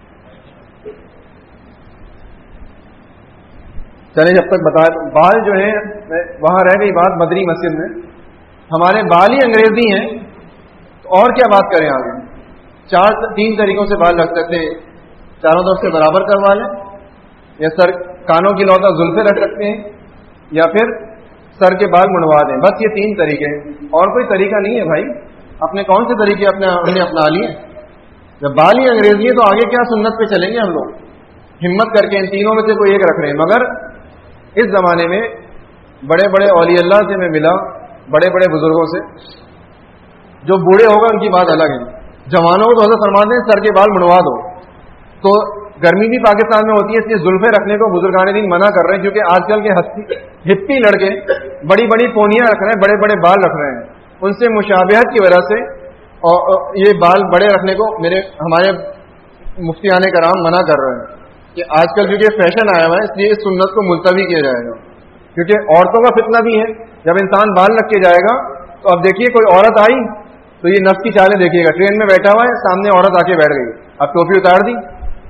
چلے جب تک بتا, بال جو ہے وہاں رہ گئی بات مدری مسجد میں, ہمارے بال ہی انگریزی ہیں تو اور کیا بات کریں آگے. تین طریقوں سے بال رکھ سکتے ہیں, چاروں طرف سے برابر کروا لیں, یا سر کانوں کی لوٹا زلفیں رکھ سکتے ہیں, یا پھر سر کے بال منڈوا دیں. بس یہ تین طریقے ہیں, اور کوئی طریقہ نہیں ہے بھائی. اپنے کون سے طریقے ہم نے اپنا لیے؟ جب بال ہی انگریزی ہے تو آگے کیا سنت پہ چلیں گے ہم لوگ. ہمت کر کے ان تینوں میں سے کوئی ایک رکھ رہے ہیں. مگر اس زمانے میں بڑے بڑے اولیاء اللہ سے میں ملا, بڑے بڑے بزرگوں سے, جو بوڑھے ہوگا ان کی بات الگ ہے. جوانوں کو تو حضرت فرماتے ہیں سر کے بال منڈوا دو. تو گرمی بھی پاکستان میں ہوتی ہے, اس لیے زلفیں رکھنے کو بزرگان دین منع کر رہے ہیں, کیونکہ آج کل کے ہپی لڑکے بڑی بڑی پونیاں رکھ رہے ہیں, بڑے بڑے بال رکھ رہے ہیں. ان سے مشابہت کی وجہ سے اور یہ بال بڑے رکھنے کو ہمارے مفتیان کرام منع کر رہے ہیں کہ آج کل کیونکہ فیشن آیا ہوا ہے, اس لیے اس سنت کو ملتوی کیا جائے گا. کیونکہ عورتوں کا فتنہ بھی ہے, جب انسان بال رکھ کے جائے گا تو اب دیکھیے کوئی عورت آئی تو یہ نفس کی چالیں دیکھیے گا. ٹرین میں بیٹھا ہوا ہے, سامنے عورت آ کے بیٹھ گئی, اب ٹوپی اتار دی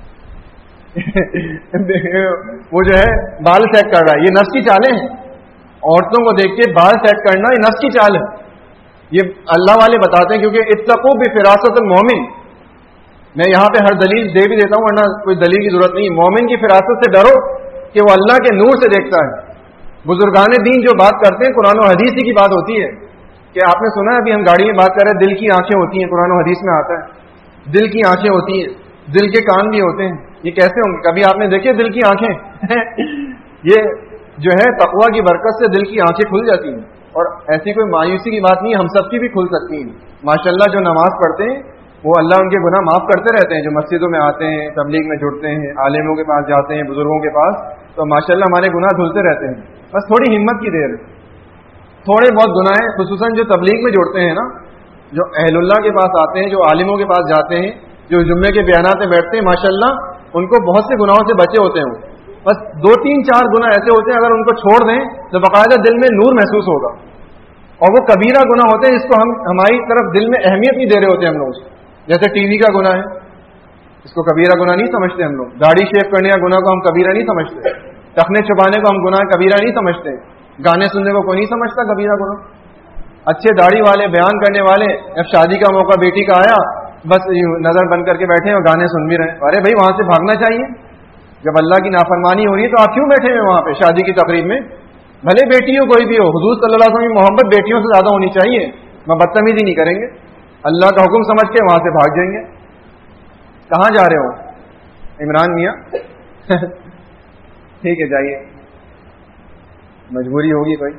وہ جو ہے بال سیٹ کر رہا ہے. یہ نفس کی چالیں ہیں, عورتوں کو دیکھ کے بال سیٹ کرنا یہ نفس کی چال ہے. یہ اللہ والے بتاتے ہیں, کیونکہ اتقوا بفراست المومن. میں یہاں پہ ہر دلیل دے بھی دیتا ہوں, ورنہ کوئی دلیل کی ضرورت نہیں. مومن کی فراست سے ڈرو کہ وہ اللہ کے نور سے دیکھتا ہے. بزرگان دین جو بات کرتے ہیں قرآن و حدیث ہی کی بات ہوتی ہے. کہ آپ نے سنا ہے, ابھی ہم گاڑی میں بات کر رہے ہیں, دل کی آنکھیں ہوتی ہیں, قرآن و حدیث میں آتا ہے دل کی آنکھیں ہوتی ہیں, دل کے کان بھی ہوتے ہیں. یہ کیسے ہوں گے؟ کبھی آپ نے دیکھے دل کی آنکھیں یہ جو ہے تقویٰ کی برکت سے دل کی آنکھیں کھل جاتی ہیں. اور ایسی کوئی مایوسی کی بات نہیں, ہم سب کی بھی کھل سکتی ہیں. ماشاءاللہ جو نماز پڑھتے ہیں وہ اللہ ان کے گناہ معاف کرتے رہتے ہیں. جو مسجدوں میں آتے ہیں, تبلیغ میں جڑتے ہیں, عالموں کے پاس جاتے ہیں, بزرگوں کے پاس, تو ماشاءاللہ ہمارے گناہ دھلتے رہتے ہیں. بس تھوڑی ہمت کی دیر, تھوڑے بہت گناہ ہیں, خصوصاً جو تبلیغ میں جڑتے ہیں نا, جو اہل اللہ کے پاس آتے ہیں, جو عالموں کے پاس جاتے ہیں, جو جمعے کے بیانات میں بیٹھتے ہیں, ماشاءاللہ ان کو بہت سے گناہوں سے بچے ہوتے ہیں. بس 2-3-4 گناہ ایسے ہوتے ہیں اگر ان کو چھوڑ دیں تو باقاعدہ دل میں نور محسوس ہوگا. اور وہ کبیرہ گناہ ہوتے ہیں جس کو ہم ہماری طرف دل میں اہمیت نہیں دے رہے ہوتے ہم لوگ. جیسے ٹی وی کا گناہ ہے, اس کو کبیرہ گناہ نہیں سمجھتے ہم لوگ. داڑھی شیو کرنے کا گناہ کو ہم کبیرہ نہیں سمجھتے. ٹخنے چھپانے کو ہم گناہ کبیرہ نہیں سمجھتے. گانے سننے کو کوئی نہیں سمجھتا کبیرہ گناہ. اچھے داڑھی والے, بیان کرنے والے, جب شادی کا موقع بیٹی کا آیا بس نظر بند کر کے بیٹھے اور گانے سن بھی رہے. ارے بھائی وہاں سے بھاگنا چاہیے. جب اللہ کی نافرمانی ہو رہی ہے تو آپ کیوں بیٹھے ہوئے وہاں پہ شادی کی تقریب میں؟ بھلے بیٹی ہو کوئی بھی ہو, حضور صلی اللہ علیہ وسلم کی محبت بیٹیوں سے زیادہ ہونی چاہیے. میں بدتمیزی نہیں کریں گے, اللہ کا حکم سمجھ کے وہاں سے بھاگ جائیں گے. کہاں جا رہے ہو عمران میاں؟ ٹھیک ہے جائیے, مجبوری ہوگی کوئی.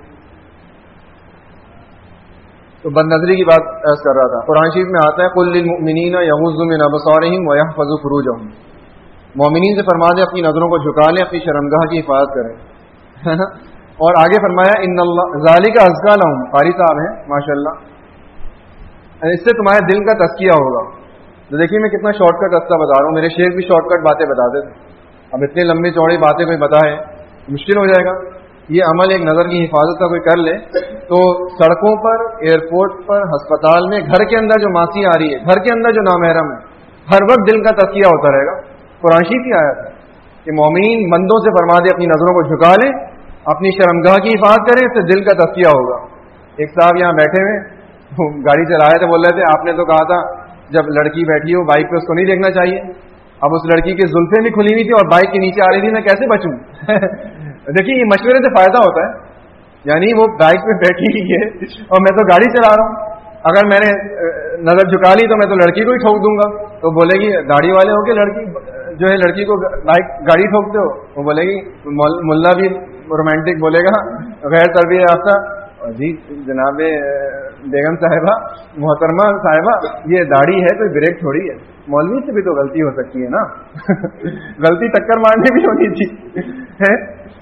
تو بد نظری کی بات عرض کر رہا تھا. قرآن شریف میں آتا ہے قل للمؤمنین یغضوا من ابصارہم ویحفظوا فروجہم. مومنین سے فرما دیں اپنی نظروں کو جھکا لیں, اپنی شرمگاہ کی حفاظت کریں. اور آگے فرمایا ان اللہ ذالک ازکیٰ لہم. قاری صاحب ہیں ماشاءاللہ, اس سے تمہارے دل کا تزکیہ ہوگا. تو دیکھیے میں کتنا شارٹ کٹ راستہ بتا رہا ہوں. میرے شیخ بھی شارٹ کٹ باتیں بتاتے تھے. اب اتنی لمبی چوڑی باتیں کوئی بتائے مشکل ہو جائے گا. یہ عمل ایک نظر کی حفاظت کا کوئی کر لے تو سڑکوں پر, ایئرپورٹ پر, ہسپتال میں, گھر کے اندر جو ماسی آ رہی ہے, گھر کے اندر جو نامحرم ہے, ہر وقت دل کا تزکیہ ہوتا رہے گا. قرآن شریف کی آیت ہے کہ مومنین بندوں سے فرما دے اپنی نظروں کو جھکا لیں, اپنی شرمگاہ کی حفاظت کریں, اس سے دل کا تزکیہ ہوگا. ایک صاحب یہاں بیٹھے ہوئے گاڑی چلا رہے تھے, بول رہے تھے آپ نے تو کہا تھا جب لڑکی بیٹھی ہو بائک پہ اس کو نہیں دیکھنا چاہیے. اب اس لڑکی کی زلفیں بھی کھلی ہوئی تھی اور بائک کے نیچے آ رہی تھی, میں کیسے بچوں؟ دیکھیے یہ مشورے سے فائدہ ہوتا ہے. یعنی وہ بائک پہ بیٹھی ہوئی ہے اور میں تو گاڑی چلا رہا ہوں, اگر میں نے نظر جھکا لی تو میں تو لڑکی کو ہی ٹھوک دوں گا. تو بولے گی داڑھی والے ہو کے لڑکی جو ہے لڑکی کو بائک گاڑی ٹھوکتے ہو. وہ بولے گی ملا بھی رومانٹک بولے گا غیر تربیت یافتہ، جی جناب بیگم صاحبہ، محترمہ صاحبہ، یہ داڑھی ہے کوئی بریک تھوڑی ہے، مولوی سے بھی تو غلطی ہو سکتی ہے نا غلطی ٹکر مارنے بھی ہونی چاہیے.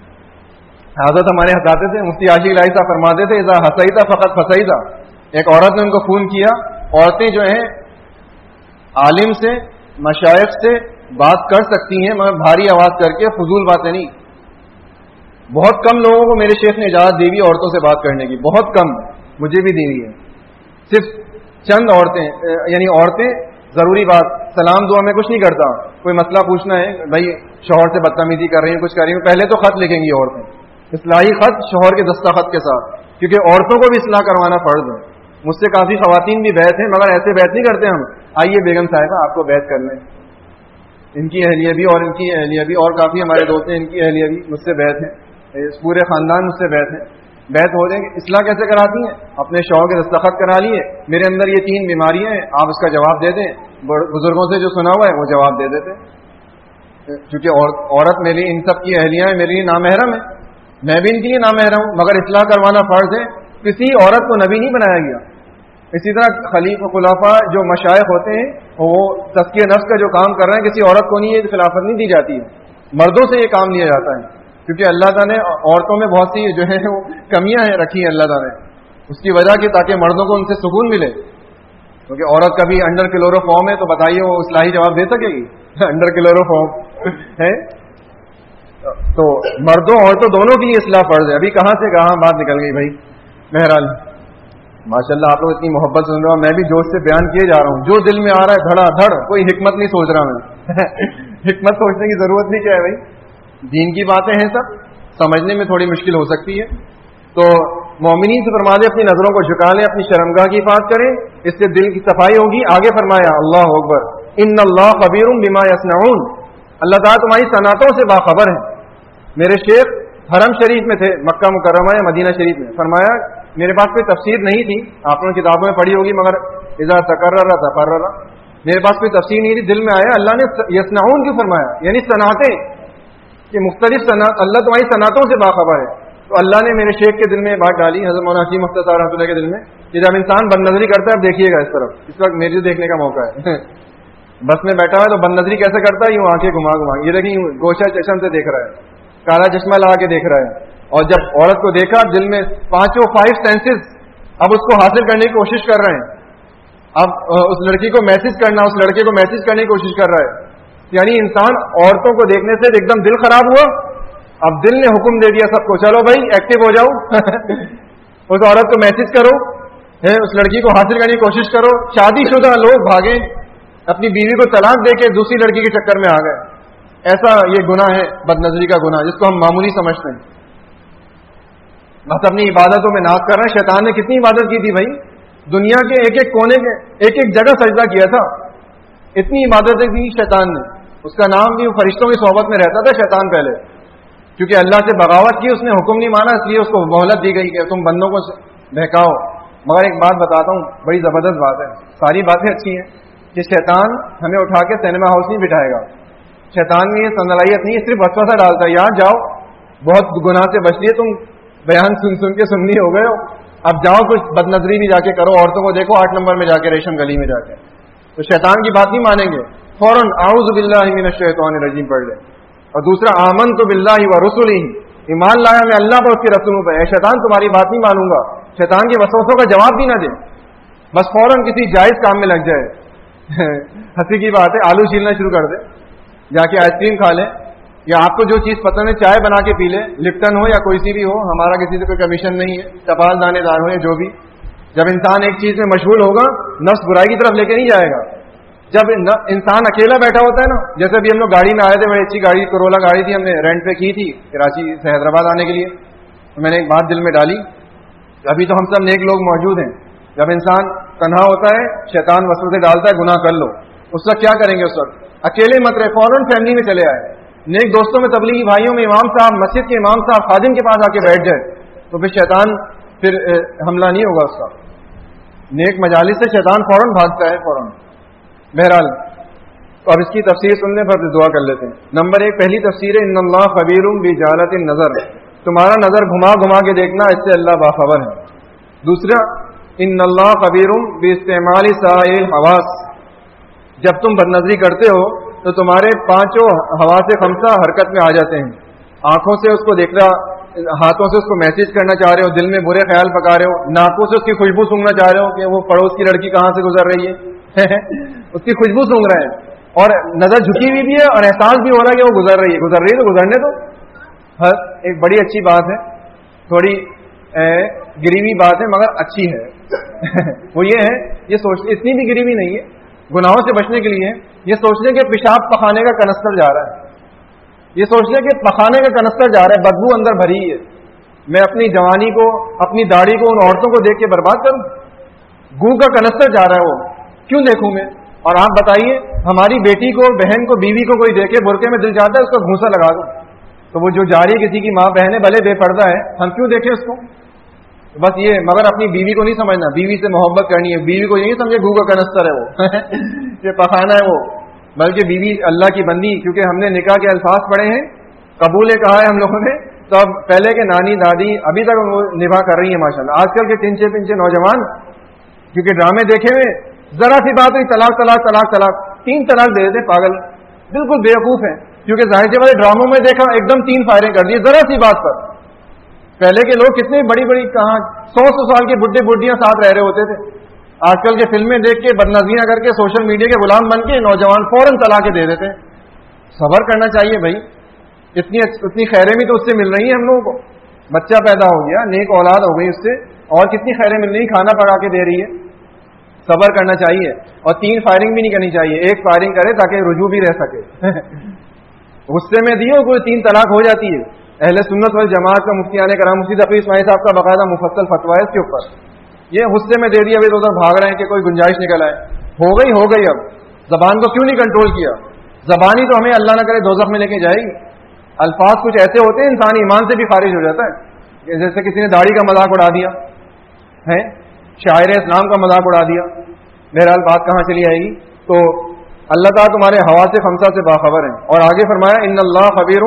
حضرت ہمارے ہٹاتے تھے مفتی عاشق الہی صاحب فرماتے تھے اذا حسیتا فقط فسیتا. ایک عورت نے ان کو فون کیا. عورتیں جو ہیں عالم سے مشائخ سے بات کر سکتی ہیں مگر بھاری آواز کر کے، فضول باتیں نہیں. بہت کم لوگوں کو میرے شیخ نے اجازت دی ہوئی عورتوں سے بات کرنے کی، بہت کم، مجھے بھی دی ہوئی ہے. صرف چند عورتیں، یعنی عورتیں ضروری بات، سلام دعا میں کچھ نہیں کرتا، کوئی مسئلہ پوچھنا ہے بھائی شوہر سے بدتمیزی کر رہی ہیں کچھ کر رہی ہیں، پہلے تو خط لکھیں گی عورتیں، اصلاحی خط شوہر کے دستخط کے ساتھ، کیونکہ عورتوں کو بھی اصلاح کروانا فرض ہے. مجھ سے کافی خواتین بھی بیعت ہیں مگر ایسے بیعت نہیں کرتے ہم، آئیے بیگم صاحبہ آپ کو بیعت کر لیں. ان کی اہلیہ بھی اور ان کی اہلیہ بھی اور کافی ہمارے دوست ہیں، ان کی اہلیہ بھی مجھ سے بیعت ہیں، پورے خاندان مجھ سے بیعت ہیں. بیعت ہو جائیں گے. اصلاح کیسے کراتی ہیں؟ اپنے شوہر کے دستخط کرا لیے، میرے اندر یہ 3 بیماریاں ہیں، آپ اس کا جواب دے دیں. بزرگوں سے جو سنا ہوا ہے وہ جواب دے دیتے، کیونکہ عورت میری ان سب کی اہلیہ ہے، میرے لیے نامحرم ہے، میں بھی ان کے لیے نامحرم ہوں، مگر اصلاح کروانا فرض ہے. کسی عورت کو نبی نہیں بنایا گیا. اسی طرح خلافہ جو مشائخ ہوتے ہیں وہ تزکیہ نفس کا جو کام کر رہے ہیں، کسی عورت کو نہیں یہ خلافت نہیں دی جاتی ہے، مردوں سے یہ کام لیا جاتا ہے. کیونکہ اللہ تعالیٰ نے عورتوں میں بہت سی جو ہے وہ کمیاں ہیں رکھی ہیں اللہ تعالیٰ نے، اس کی وجہ کی تاکہ مردوں کو ان سے سکون ملے. کیونکہ عورت کبھی انڈر کلورو فارم ہے تو بتائیے وہ اصلاحی جواب دے سکے گی؟ انڈر کلورو فارم ہے. تو مردوں عورتوں دونوں کے لیے اصلاح فرض ہے. ابھی کہاں سے کہاں بات نکل گئی بھائی. بہرحال ماشاء اللہ آپ لوگ اتنی محبت سن رہے ہو، میں بھی جوش سے بیان کیے جا رہا ہوں، جو دل میں آ رہا ہے دھڑا دھڑ، کوئی حکمت نہیں سوچ رہا میں حکمت سوچنے کی ضرورت نہیں، کیا ہے بھائی دین کی باتیں ہیں، سب سمجھنے میں تھوڑی مشکل ہو سکتی ہے. تو مومنین سے فرما دیں اپنی نظروں کو جھکا لیں، اپنی شرمگاہ کی حفاظت کریں، اس سے دل کی صفائی ہوگی. آگے فرمایا اللہ اکبر ان اللہ خبیر بما یصنعون، اللہ تعالیٰ تمہاری صنعتوں سے باخبر ہے. میرے شیخ حرم شریف میں تھے، مکہ مکرمہ یا مدینہ شریف میں، فرمایا میرے پاس کوئی تفسیر نہیں تھی، آپ نے کتابوں میں پڑھی ہوگی مگر اذا تقرر تقرر، میرے پاس کوئی تفسیر نہیں تھی، دل میں آیا اللہ نے یصنعون کیوں فرمایا، یعنی صنعتیں، کہ مختلف صنعت، اللہ تمہاری صنعتوں سے باخبر ہے. تو اللہ نے میرے شیخ کے دل میں بات ڈالی، حضرت مولانا حکیم مفتی صاحب رحمۃ اللہ کے دل میں، کہ جب انسان بد نظری کرتا ہے، اب دیکھیے گا اس طرف، اس وقت میرے دیکھنے کا موقع ہے بس میں بیٹھا ہوا ہے تو بد نظری کیسے کرتا ہے، یوں آنکھیں گھما گھما، یہ دیکھیں گوشہ چشم سے دیکھ رہا ہے، کالا چشمہ لگا کے دیکھ رہا ہے. اور جب عورت کو دیکھا دل میں 5 سینسز اب اس کو حاصل کرنے کی کوشش کر رہے ہیں. اب اس لڑکی کو میسج کرنا، اس لڑکے کو میسج کرنے کی کوشش کر رہا ہے. یعنی انسان عورتوں کو دیکھنے سے ایک دم دل خراب ہوا، اب دل نے حکم دے دیا سب کو، چلو بھائی ایکٹیو ہو جاؤ اس عورت کو میسج کرو، اس لڑکی کو حاصل کرنے کی کوشش کرو. شادی شدہ لوگ بھاگے، اپنی بیوی کو طلاق دے کے دوسری لڑکی کے چکر میں آ گئے. ایسا یہ گناہ ہے بد نظری کا گناہ، جس کو ہم معمولی سمجھتے ہیں. بس اپنی عبادتوں میں ناز کر رہے ہیں. شیطان نے کتنی عبادت کی تھی بھائی، دنیا کے ایک ایک کونے کے ایک ایک جگہ سجدہ کیا تھا، اتنی عبادتیں کی شیطان نے. اس کا نام بھی فرشتوں کی صحبت میں رہتا تھا شیطان پہلے، کیونکہ اللہ سے بغاوت کی، اس نے حکم نہیں مانا، اس لیے اس کو مہلت دی گئی کہ تم بندوں کو بہکاؤ. مگر ایک بات بتاتا ہوں، بڑی زبردست بات ہے، ساری باتیں اچھی ہیں، کہ شیطان ہمیں اٹھا کے سینما ہاؤس نہیں بٹھائے گا. شیطان میں یہ صلاحیت نہیں ہے، صرف وسوسہ ڈالتا ہے، یہاں جاؤ بہت گناہ سے بچ لیے تم، بیان سن کے سننی ہو گئے ہو، اب جاؤ کچھ بد نظری بھی جا کے کرو، عورتوں کو دیکھو 8 نمبر میں جا کے، ریشم گلی میں جا کے. تو شیطان کی بات نہیں مانیں گے، فوراً اعوذ باللہ من الشیطان الرجیم پڑھ لیں. اور دوسرا آمنت باللہ ورسلہ، ایمان لایا میں اللہ پر اس کے رسولوں پر. اے شیطان تمہاری بات نہیں مانوں گا، شیطان کے وسوسوں کا جواب بھی نہ دے، بس فوراً کسی جائز کام میں لگ جائے. ہنسی کی بات ہے، آلو چھیلنا شروع کر دے، جا کے آئس کریم کھا لیں، یا آپ کو جو چیز پسند ہے چائے بنا کے پی لیں، لپٹن ہو یا کوئی سی بھی ہو، ہمارا کسی سے کوئی کمیشن نہیں ہے، ٹپال دانے دار ہو یا جو بھی. جب انسان ایک چیز میں مشغول ہوگا نفس برائی کی طرف لے کے نہیں جائے گا. جب انسان اکیلا بیٹھا ہوتا ہے نا، جیسے بھی ہم لوگ گاڑی میں آئے تھے، بڑی اچھی گاڑی کرولا گاڑی تھی، ہم نے رینٹ پہ کی تھی کراچی سے حیدرآباد آنے کے لیے. تو میں نے ایک بات دل میں ڈالی، ابھی تو ہم سب نیک لوگ موجود ہیں، جب انسان تنہا ہوتا ہے شیطان وسوسے ڈالتا ہے گناہ کر لو، اس وقت کیا کریں گے؟ اس وقت اکیلے مت رہے، فوراً فیملی میں چلے آئے، نیک دوستوں میں، تبلیغی بھائیوں میں، امام صاحب مسجد کے امام صاحب خادم کے پاس آ کے بیٹھ جائے، تو پھر شیطان پھر حملہ نہیں ہوگا اس کا. نیک مجالس سے شیطان فوراً بھاگتا ہے فوراً. بہرحال تو اب اس کی تفسیر سننے پر دعا کر لیتے ہیں. نمبر 1 پہلی تفسیر ہے ان اللہ خبیر بجالۃ النظر، تمہارا نظر گھما گھما کے دیکھنا، اس سے اللہ باخبر ہے. دوسرا، ان اللہ خبیر باستعمال سائر الحواس، جب تم بد نظری کرتے ہو تو تمہارے پانچوں حواس خمسہ حرکت میں آ جاتے ہیں. آنکھوں سے اس کو دیکھ رہا، ہاتھوں سے اس کو میسج کرنا چاہ رہے ہو، دل میں برے خیال پکا رہے ہو، ناکوں سے اس کی خوشبو سونگنا چاہ رہے ہو کہ وہ پڑوس کی لڑکی کہاں سے گزر رہی ہے اس کی خوشبو سونگ رہے ہیں، اور نظر جھکی ہوئی بھی ہے اور احساس بھی ہو رہا ہے کہ وہ گزر رہی ہے تو گزرنے دو. ایک بڑی اچھی بات ہے، تھوڑی گریوی بات ہے مگر اچھی ہے وہ یہ ہے، یہ سوچ اتنی بھی گریوی نہیں ہے، گناہوں سے بچنے کے لیے یہ سوچنے کہ پیشاب پخانے کا کنستر جا رہا ہے، یہ سوچنے کہ پخانے کا کنستر جا رہا ہے، بدبو اندر بھری ہے، میں اپنی جوانی کو، اپنی داڑھی کو ان عورتوں کو دیکھ کے برباد کروں، گو کا کنستر جا رہا ہے، وہ کیوں دیکھوں میں؟ اور آپ بتائیے، ہماری بیٹی کو، بہن کو، بیوی کو کوئی دیکھے برقعے میں دل چاہتا ہے اس کو گھونسا لگا دو، تو وہ جو جا رہی ہے کسی کی ماں بہن ہے، بھلے بے پردہ ہے، ہم کیوں دیکھیں اس کو؟ بس یہ، مگر اپنی بیوی کو نہیں سمجھنا، بیوی سے محبت کرنی ہے، بیوی کو یہ نہیں سمجھے گو کا کنستر ہے وہ یہ پخانا ہے وہ، بلکہ بیوی اللہ کی بندی، کیونکہ ہم نے نکاح کے الفاظ پڑھے ہیں، قبول کہا ہے ہم لوگوں نے، تو اب پہلے کے نانی دادی ابھی تک وہ نبھا کر رہی ہیں ماشاءاللہ. آج کل کے تنچے پنچے نوجوان کیونکہ ڈرامے دیکھے ہوئے، ذرا سی بات ہوئی طلاق طلاق طلاق طلاق، 3 طلاق دے دیتے، پاگل بالکل بیوقوف ہیں، کیونکہ ظاہر سی بات ہے ڈراموں میں دیکھا ایک دم 3 فائرنگ کر دی ذرا سی بات پر. پہلے کے لوگ کتنے بڑی بڑی، کہاں 100 سال کے بڈھے بڈھیاں ساتھ رہ رہے ہوتے تھے. آج کل کے فلمیں دیکھ کے بدنظریاں کر کے سوشل میڈیا کے غلام بن کے نوجوان فوراً طلاقیں دے دیتے. صبر کرنا چاہیے بھائی، اتنی خیریں بھی تو اس سے مل رہی ہیں ہم لوگوں کو، بچہ پیدا ہو گیا، نیک اولاد ہو گئی اس سے، اور کتنی خیریں مل رہی، کھانا پکا کے دے رہی ہے. صبر کرنا چاہیے، اور 3 فائرنگ بھی نہیں کرنی چاہیے، 1 فائرنگ کرے تاکہ رجوع بھی رہ سکے غصے میں دیو کوئی 3 طلاق ہو جاتی ہے. اہل سنت والجماعت کا مفتیان کرام مفتی تقی اسماعیل صاحب کا باقاعدہ مفصل فتویٰ ہے اس کے اوپر. یہ غصے میں دے دیا، ابھی ادھر بھاگ رہے ہیں کہ کوئی گنجائش نکل آئے، ہو گئی. اب زبان کو کیوں نہیں کنٹرول کیا؟ زبان ہی تو ہمیں اللہ نہ کرے دوزخ میں لے کے جائے گی. الفاظ کچھ ایسے ہوتے ہیں انسان ایمان سے بھی خارج ہو جاتا ہے، جیسے کسی نے داڑھی کا مذاق اڑا دیا ہے، شاعر اسلام کا مذاق اڑا دیا. بہرحال بات کہاں چلی آئے گی؟ تو اللہ تعالیٰ تمہارے حواس خمسہ سے باخبر ہیں. اور آگے فرمایا ان اللہ خبیر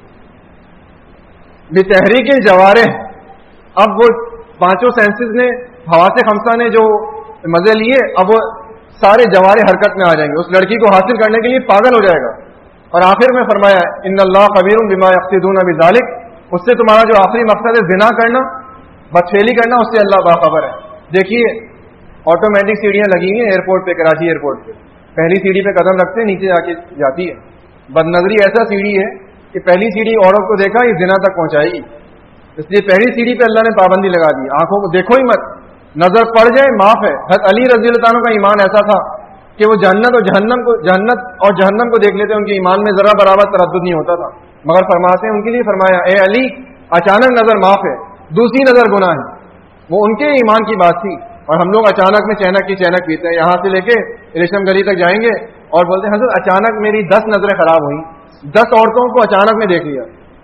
بتحریک الجوارح. اب وہ 5 سینسز نے، حواس خمسہ نے جو مزے لیے، اب وہ سارے جوارح حرکت میں آ جائیں گے، اس لڑکی کو حاصل کرنے کے لیے پاگل ہو جائے گا. اور آخر میں فرمایا ان اللہ خبیر بما یقصدون بذلک، اس سے تمہارا جو آخری مقصد ہے زنا کرنا، بدفعلی کرنا، اس سے اللہ باخبر ہے. دیکھیے آٹومیٹک سیڑھیاں لگی ہوئی ہیں ایئرپورٹ پہ، کراچی ایئرپورٹ پہ، پہلی سیڑھی پہ قدم رکھتے ہیں نیچے جا کے جاتی ہے. بد نظری ایسا سیڑھی ہے کہ پہلی سیڑھی عورت کو دیکھا یہ زنا تک پہنچائے گی، اس لیے پہلی سیڑھی پہ اللہ نے پابندی لگا دی، آنکھوں کو دیکھو ہی مت، نظر پڑ جائے معاف ہے. حضرت علی رضی اللہ عنہ کا ایمان ایسا تھا کہ وہ جنت اور جہنم کو دیکھ لیتے، ان کے ایمان میں ذرا برابر تردد نہیں ہوتا تھا، مگر فرماتے ہیں ان کے لیے فرمایا اے علی اچانک نظر معاف ہے، دوسری نظر گناہ ہے. وہ ان کے ایمان کی بات تھی، اور ہم لوگ اچانک میں چینک کی چینک پیتے ہیں، یہاں سے لے کے ریشم گلی تک جائیں گے اور بولتے ہیں حضرت اچانک میری 10 نظریں خراب ہوئیں، 10 عورتوں کو اچانک میں دیکھ لیا.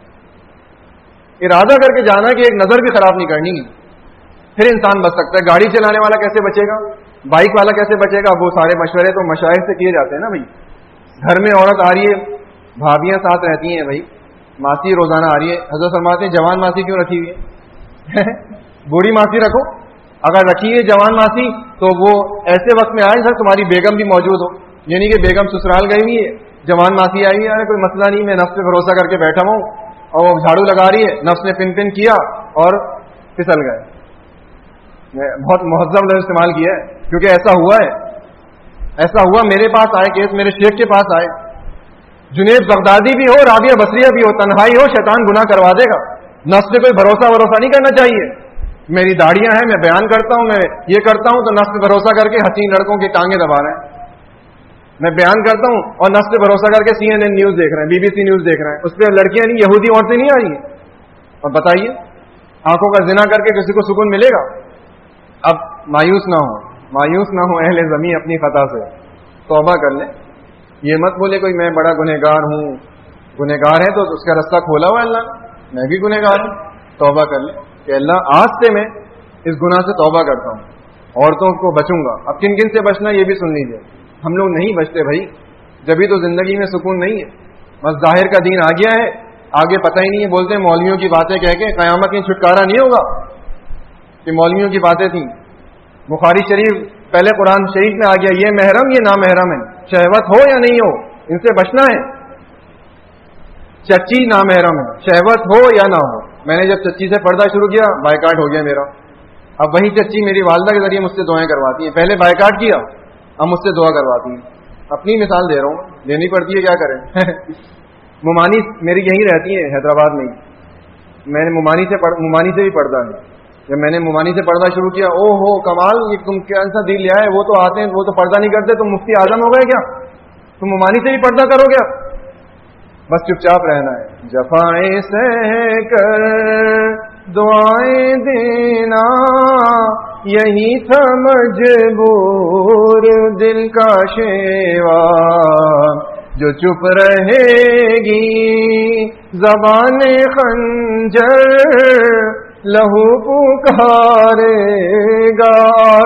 ارادہ کر کے جانا کہ ایک نظر بھی خراب نہیں کرنی، پھر انسان بچ سکتا ہے. گاڑی چلانے والا کیسے بچے گا؟ بائک والا کیسے بچے گا؟ وہ سارے مشورے تو مشاہد سے کیے جاتے ہیں نا بھائی. گھر میں عورت آ رہی ہے، بھابیاں ساتھ رہتی ہیں بھائی، ماسی روزانہ آ رہی ہے، حضرت فرماتے ہیں جوان ماسی کیوں رکھی ہوئی ہے بوڑھی ماسی رکھو. اگر رکھی ہے جوان ماسی تو وہ ایسے وقت میں آئے سر تمہاری بیگم بھی موجود ہو، یعنی کہ بیگم سسرال گئی ہوئی ہے، جوان ماسی آئی ہے، کوئی مسئلہ نہیں، میں نفس پہ بھروسہ کر کے بیٹھا ہوں، اور وہ جھاڑو لگا رہی ہے، نفس نے پن کیا اور پھسل گئے. بہت مہذب لفظ استعمال کیا ہے، کیونکہ ایسا ہوا میرے پاس آئے کیس، میرے شیخ کے پاس آئے، جنید بغدادی بھی ہو، رابعہ بصریہ بھی ہو، تنہائی ہو، شیطان گناہ کروا دے گا. نفس پہ کوئی بھروسہ نہیں کرنا چاہیے. میری داڑیاں ہیں، میں بیان کرتا ہوں، میں یہ کرتا ہوں، تو نفس پہ بھروسہ کر کے حسین لڑکوں کی ٹانگیں دبا رہے ہیں. میں بیان کرتا ہوں اور نفس پہ بھروسہ کر کے CNN نیوز دیکھ رہے ہیں، BBC نیوز دیکھ رہے ہیں، اس پہ لڑکیاں نہیں، یہودی عورتیں نہیں آئی ہیں. اور بتائیے آنکھوں کا زنا کر کے کسی کو سکون ملے گا؟ اب مایوس نہ ہو اہل زمین اپنی خطا سے، توبہ کر لیں. یہ مت بولے کوئی میں بڑا گنہگار ہوں، گنہگار ہے تو اس کا رستہ کھولا ہوا ہے اللہ نے، میں بھی گنہگار ہوں. توبہ کر لیں کہ اللہ آج سے میں اس گناہ سے توبہ کرتا ہوں، عورتوں کو بچوں گا. اب کن کن سے بچنا یہ بھی سن لیجیے. ہم لوگ نہیں بچتے بھائی، جبھی تو زندگی میں سکون نہیں ہے. بس ظاہر کا دین آ گیا ہے، آگے پتہ ہی نہیں ہے، بولتے ہیں مولویوں کی باتیں کہہ کے قیامت میں چھٹکارا نہیں ہوگا کہ مولویوں کی باتیں تھیں. بخاری شریف پہلے قرآن شریف میں آ گیا یہ محرم یہ نامحرم ہے، شہوت ہو یا نہیں ہو ان سے بچنا ہے. چچی نامحرم ہے، شہوت ہو یا نہ ہو. میں نے جب چچی سے پردہ شروع کیا بائیکاٹ ہو گیا میرا. اب وہی چچی میری والدہ کے ذریعے مجھ سے دعائیں کرواتی ہیں. پہلے بائیکاٹ کیا، اب مجھ سے دعا کرواتی ہیں. اپنی مثال دے رہا ہوں، دینی پڑتی ہے، کیا کریں. ممانی میری یہیں رہتی ہے حیدرآباد میں ہی. میں نے ممانی سے بھی پڑھا ہے. جب میں نے ممانی سے پڑھنا شروع کیا، او ہو کمال، یہ تم کیا سا دل لیا ہے، وہ تو آتے ہیں وہ تو پردہ نہیں کرتے، تم مفتی اعظم ہو گئے کیا، تم ممانی سے بھی پردہ کرو گیا. بس چپ چاپ رہنا ہے. جفائیں سہ کر دعائیں دینا یہی تھا مجبور دل کا شیوا، جو چپ رہے گی زبان خنجر لہو پکارے گا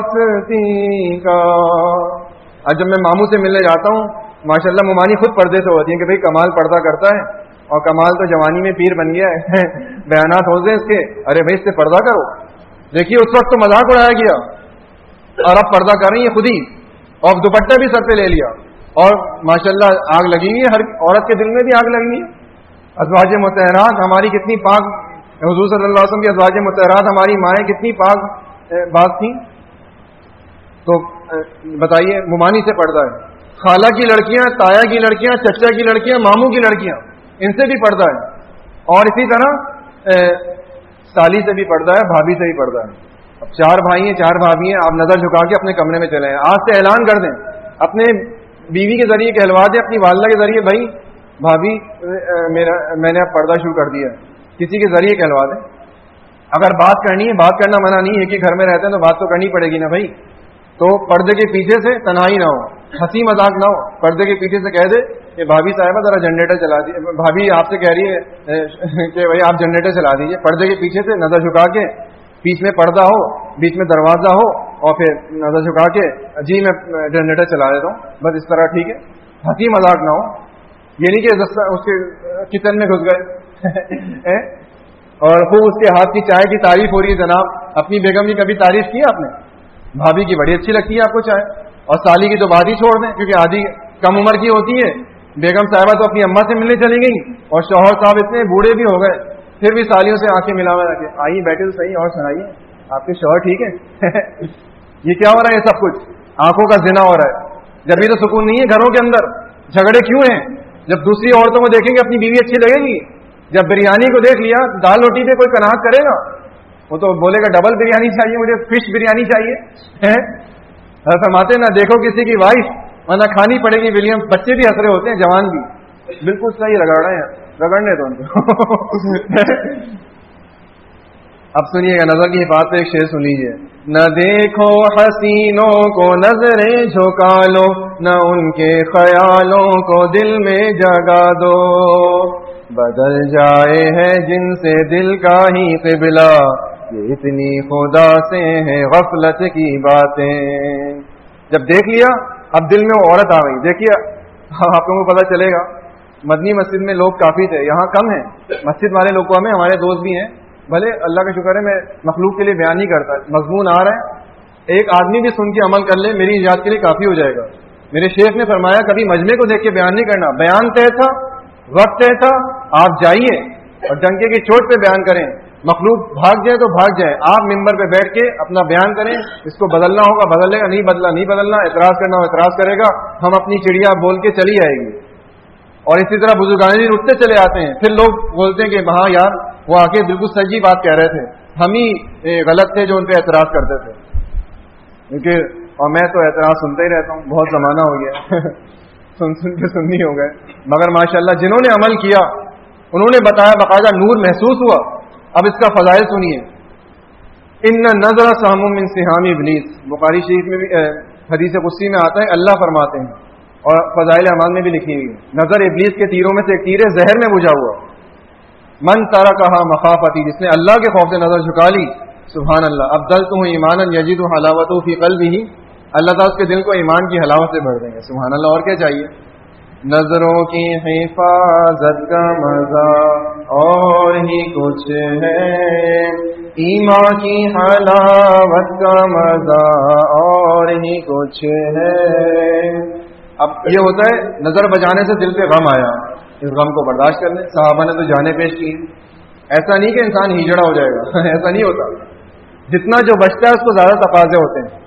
آستی کا. آج جب میں ماموں سے ملنے جاتا ہوں، ماشاءاللہ ممانی خود پردے سے ہوتی ہیں کہ بھئی کمال پردہ کرتا ہے، اور کمال تو جوانی میں پیر بن گیا ہے. بیانات ہوتے ہیں اس کے، ارے بھائی اس سے پردہ کرو. دیکھیے اس وقت تو مذاق اڑایا گیا، اور اب پردہ کر رہی ہے خود ہی، اور دوپٹہ بھی سر پہ لے لیا، اور ماشاءاللہ آگ لگی ہوئی ہے. ہر عورت کے دل میں بھی آگ لگنی ہے. ازواج مطہرات ہماری کتنی پاک، حضور صلی اللہ علیہ وسلم کی ازواج مطہرات ہماری مائیں کتنی پاک بات تھیں. تو بتائیے ممانی سے پردہ ہے. خالہ کی لڑکیاں، تایا کی لڑکیاں، چچا کی لڑکیاں، ماموں کی لڑکیاں، ان سے بھی پردہ ہے. اور اسی طرح سالی سے بھی پردہ ہے، بھابھی سے بھی پردہ ہے. اب 4 بھائی ہیں 4 بھابھی ہیں، آپ نظر جھکا کے اپنے کمرے میں چلے ہیں. آج سے اعلان کر دیں، اپنے بیوی کے ذریعے کہلوا دیں، اپنی والدہ کے ذریعے، بھائی بھابھی میں نے اب پردہ شروع کر دیا ہے. کسی کے ذریعے کہلوا دیں. اگر بات کرنی ہے، بات کرنا منع نہیں ہے کہ گھر میں رہتے ہیں تو بات تو کرنی پڑے گی نا بھائی. تو پردے کے پیچھے سے تنہائی نہ ہو، ہنسی مذاق نہ ہو. پردے کے پیچھے سے کہہ دے کہ بھابھی صاحبہ ذرا جنریٹر چلا دیجیے، بھابھی آپ سے کہہ رہی ہے کہ بھائی آپ جنریٹر چلا دیجیے. پردے کے پیچھے سے نظر جھکا کے، بیچ میں پردہ ہو، بیچ میں دروازہ ہو، اور پھر نظر جھکا کے جی میں جنریٹر چلا دیتا ہوں. بس اس طرح ٹھیک ہے، ہنسی مذاق نہ ہو. یہ نہیں کہ اس کے کچن میں گھس گئے اور خوب اس کے ہاتھ کی چائے کی تعریف ہو رہی ہے. جناب اپنی بیگم کی کبھی تعریف کی آپ نے؟ بھابھی کی بڑی اچھی لگتی ہے آپ کو چائے، اور سالی کی تو بات ہی چھوڑ دیں، کیونکہ آدھی کم عمر کی ہوتی ہے. بیگم صاحبہ تو اپنی اماں سے ملنے چلی گئی، اور شوہر صاحب اتنے بوڑھے بھی ہو گئے، پھر بھی سالیوں سے آنکھیں ملا رکھے، آئیے بیٹھے تو صحیح، اور سنائیے آپ کے شوہر ٹھیک ہے؟ یہ کیا ہو رہا ہے؟ یہ سب کچھ آنکھوں کا زنا ہو رہا ہے. جب بھی تو سکون نہیں ہے گھروں کے اندر، جھگڑے کیوں ہیں؟ جب دوسری عورتوں کو دیکھیں گے اپنی بیوی اچھی لگے گی. جب بریانی کو دیکھ لیا، دال روٹی پہ کوئی قناعت کرے گا؟ وہ تو بولے گا ڈبل بریانی چاہیے، مجھے فش بریانی چاہیے. فرماتے نہ دیکھو کسی کی وائف ورنہ کھانی پڑے گی ولیم. بچے بھی ہنس رہے ہوتے ہیں، جوان بھی. بالکل صحیح رگڑ رہے ہیں، رگڑنے تو ان کو. اب سنیے گا، نظر کی حفاظت پہ ایک شعر سن لیجیے. نہ دیکھو حسینوں کو نظریں جھکا لو، نہ ان کے خیالوں کو دل میں جگا دو. بدل جائے ہے جن سے دل کا ہی قبلہ، یہ اتنی خدا سے ہے غفلت کی باتیں. جب دیکھ لیا اب دل میں وہ عورت آ گئی. دیکھیے آپ لوگوں کو پتہ چلے گا، مدنی مسجد میں لوگ کافی تھے، یہاں کم ہیں. مسجد والے لوگ ہمیں، ہمارے دوست بھی ہیں، بھلے اللہ کا شکر ہے میں مخلوق کے لیے بیان نہیں کرتا، مضمون آ رہا ہے، ایک آدمی بھی سن کے عمل کر لے میری ایجاد کے لیے کافی ہو جائے گا. میرے شیخ نے فرمایا کبھی مجمع کو دیکھ کے بیان نہیں کرنا، بیان طے تھا، وقت طے تھا، آپ جائیے اور ڈنکے کی چوٹ پہ بیان کریں. مخلوق بھاگ جائے تو بھاگ جائے، آپ ممبر پہ بیٹھ کے اپنا بیان کریں. اس کو بدلنا ہوگا بدل لے گا، نہیں بدلا نہیں بدلنا، اعتراض کرنا ہو اعتراض کرے گا. ہم اپنی چڑیا بول کے چلی جائے گی. اور اسی طرح بزرگان دین اٹھتے چلے آتے ہیں، پھر لوگ بولتے ہیں کہ ہاں یار وہ آ کے بالکل سچی بات کہہ رہے تھے، ہم ہی غلط تھے جو ان پہ اعتراض کرتے تھے. کیونکہ اور میں تو اعتراض سنتا ہی رہتا ہوں، بہت زمانہ ہو گیا سن کے سننی ہو گئے. مگر ماشاءاللہ جنہوں نے عمل کیا انہوں نے بتایا، باقاعدہ نور محسوس ہوا. اب اس کا فضائل سنیے. ان نظر سہم من سہام ابلیس، بخاری شریف میں بھی حدیث قدسی میں آتا ہے، اللہ فرماتے ہیں اور فضائل اعمال میں بھی لکھی ہوئی ہے، نظر ابلیس کے تیروں میں سے ایک تیر ہے زہر میں بجھا ہوا. من ترکھا مخافتی، جس نے اللہ کے خوف سے نظر جھکا لی، سبحان اللہ، ابدلتہ ایمانا یجد حلاوتہ فی قلبہ، اللہ تعالیٰ اس کے دل کو ایمان کی حلاوت سے بھر دیں گے. سبحان اللہ، اور کیا چاہیے. نظروں کی حفاظت کا مزہ اور ہی کچھ ہے، ایمان کی حلاوت کا مزہ اور ہی کچھ ہے۔ اب یہ ہوتا ہے نظر بجانے سے دل پہ غم آیا، اس غم کو برداشت کر لیں۔ صحابہ نے تو جانیں پیش کی، ایسا نہیں کہ انسان ہیجڑا ہو جائے گا ایسا نہیں ہوتا، جتنا جو بچتا ہے اس کو زیادہ تقاضے ہوتے ہیں۔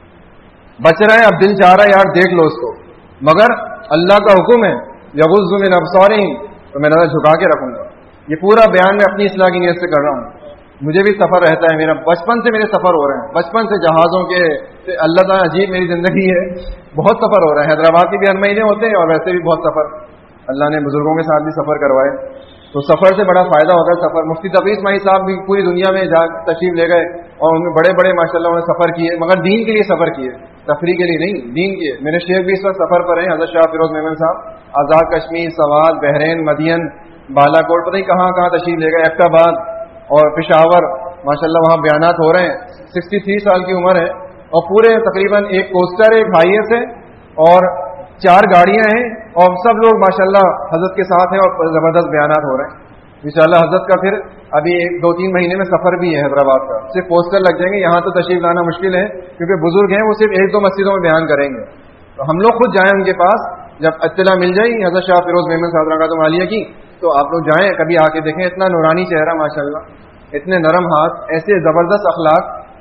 بچ رہا ہے، اب دل چاہ رہا ہے یار دیکھ لو اس کو، مگر اللہ کا حکم ہے یغض من ابصارہم، تو میں نظر جھکا کے رکھوں گا۔ یہ پورا بیان میں اپنی اصلاح کی نیت سے کر رہا ہوں۔ مجھے بھی سفر رہتا ہے، میرا بچپن سے میرے سفر ہو رہے ہیں، بچپن سے جہازوں کے، اللہ تعالیٰ عجیب میری زندگی ہے، بہت سفر ہو رہا ہے۔ حیدرآباد کے بھی ہر مہینے ہوتے ہیں اور ویسے بھی بہت سفر، اللہ نے بزرگوں کے ساتھ بھی سفر کروائے، تو سفر سے بڑا فائدہ ہوتا ہے۔ سفر مفتی تقی اسماعیل صاحب بھی پوری دنیا میں جا تشریف لے گئے اور ان میں بڑے بڑے ماشاء اللہ انہوں نے سفر کیے، مگر دین کے لیے سفر کیے، تفریح کے لیے نہیں، دین کے۔ میرے شیخ بھی اس وقت سفر پر ہیں، حضرت شاہ فیروز میمن صاحب، آزاد کشمیر، سوات، بحرین، مدین، بالا کوٹ، پتہ نہیں کہاں کہاں تشریف لے گئے، ایبٹ آباد اور پشاور، ماشاء اللہ وہاں بیانات ہو رہے ہیں۔ 63 سال کی عمر ہے اور پورے تقریباً ایک کوسٹر ہے، ایک ہائی ایس ہے اور 4 گاڑیاں ہیں اور سب لوگ ماشاءاللہ حضرت کے ساتھ ہیں اور زبردست بیانات ہو رہے ہیں انشاءاللہ۔ حضرت کا پھر ابھی 2-3 مہینے میں سفر بھی ہے حیدرآباد کا، صرف پوسٹر لگ جائیں گے، یہاں تو تشریف لانا مشکل ہے کیونکہ بزرگ ہیں، وہ صرف 1-2 مسجدوں میں بیان کریں گے، تو ہم لوگ خود جائیں ان کے پاس، جب اطلاع مل جائے حضرت شاہ فیروز میمن صاحب رحمۃ اللہ علیہ کی، تو آپ لوگ جائیں، کبھی آ کے دیکھیں، اتنا نورانی چہرہ ماشاءاللہ، اتنے نرم ہاتھ، ایسے زبردست اخلاق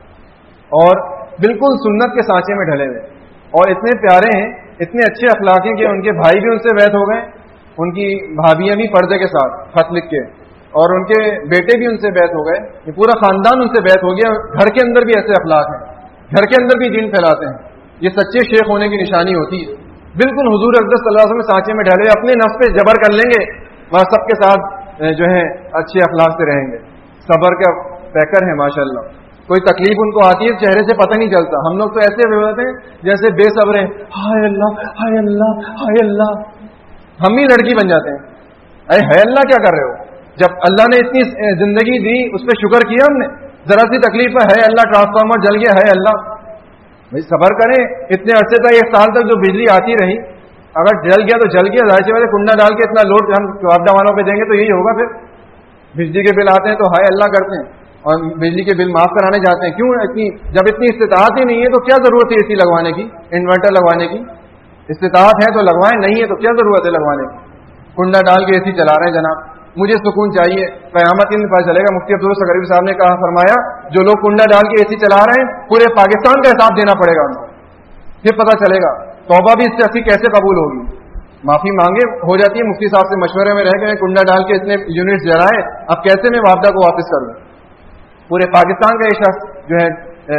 اور بالکل سنت کے سانچے میں ڈھلے ہوئے، اور اتنے پیارے ہیں، اتنے اچھے اخلاق ہیں کہ ان کے بھائی بھی ان سے بیعت ہو گئے، ان کی بھابیاں بھی پردے کے ساتھ خط لکھ کے، اور ان کے بیٹے بھی ان سے بیعت ہو گئے، یہ پورا خاندان ان سے بیعت ہو گیا۔ گھر کے اندر بھی ایسے اخلاق ہیں، گھر کے اندر بھی دین پھیلاتے ہیں، یہ سچے شیخ ہونے کی نشانی ہوتی ہے۔ بالکل حضور اقدس صلی اللہ علیہ وسلم سانچے میں ڈھلے، اپنے نفس پہ جبر کر لیں گے، وہاں سب کے ساتھ جو ہے اچھے اخلاق سے رہیں گے، صبر کا پیکر ہے ماشاءاللہ۔ کوئی تکلیف ان کو آتی ہے چہرے سے پتہ نہیں چلتا، ہم لوگ تو ایسے ہوتے ہیں جیسے بے صبر ہیں، ہائے اللہ ہائے اللہ ہائے اللہ، ہم ہی لڑکی بن جاتے ہیں، اے ہے اللہ کیا کر رہے ہو؟ جب اللہ نے اتنی زندگی دی اس پہ شکر کیا ہم نے، ذرا سی تکلیف ہے اللہ ٹرانسفارمر جل گیا ہے اللہ، بھائی صبر کریں، اتنے عرصے تک 1 سال تک جو بجلی آتی رہی، اگر جل گیا تو جل گیا، ظاہر سی بات ہے کنڈا ڈال کے اتنا لوڈ ہم معاوضہ والوں پہ دیں گے تو یہی ہوگا، پھر بجلی کے بل آتے ہیں تو ہائے اللہ کرتے ہیں اور بجلی کے بل معاف کرانے جاتے ہیں، کیوں؟ جب اتنی استطاعت ہی نہیں ہے تو کیا ضرورت ہے اے سی لگوانے کی، انورٹر لگوانے کی؟ استطاعت ہے تو لگوائیں، نہیں ہے تو کیا ضرورت ہے لگوانے کی؟ کنڈا ڈال کے اے سی چلا رہے ہیں جناب، مجھے سکون چاہیے، قیامت کے دن پتہ چلے گا۔ مفتی عبدالرؤف غریبی صاحب نے کہا فرمایا جو لوگ کنڈا ڈال کے اے سی چلا رہے ہیں پورے پاکستان کا حساب دینا پڑے گا ان کو، پھر پتہ چلے گا توبہ بھی اس سے اچھی کیسے قبول ہوگی۔ معافی مانگے ہو جاتی ہے، مفتی صاحب سے مشورے میں رہ گئے، کنڈا ڈال کے اتنے یونٹس جلائے، اب کیسے میں معاوضہ کو واپس کروں؟ پورے پاکستان کا یہ شخص جو ہے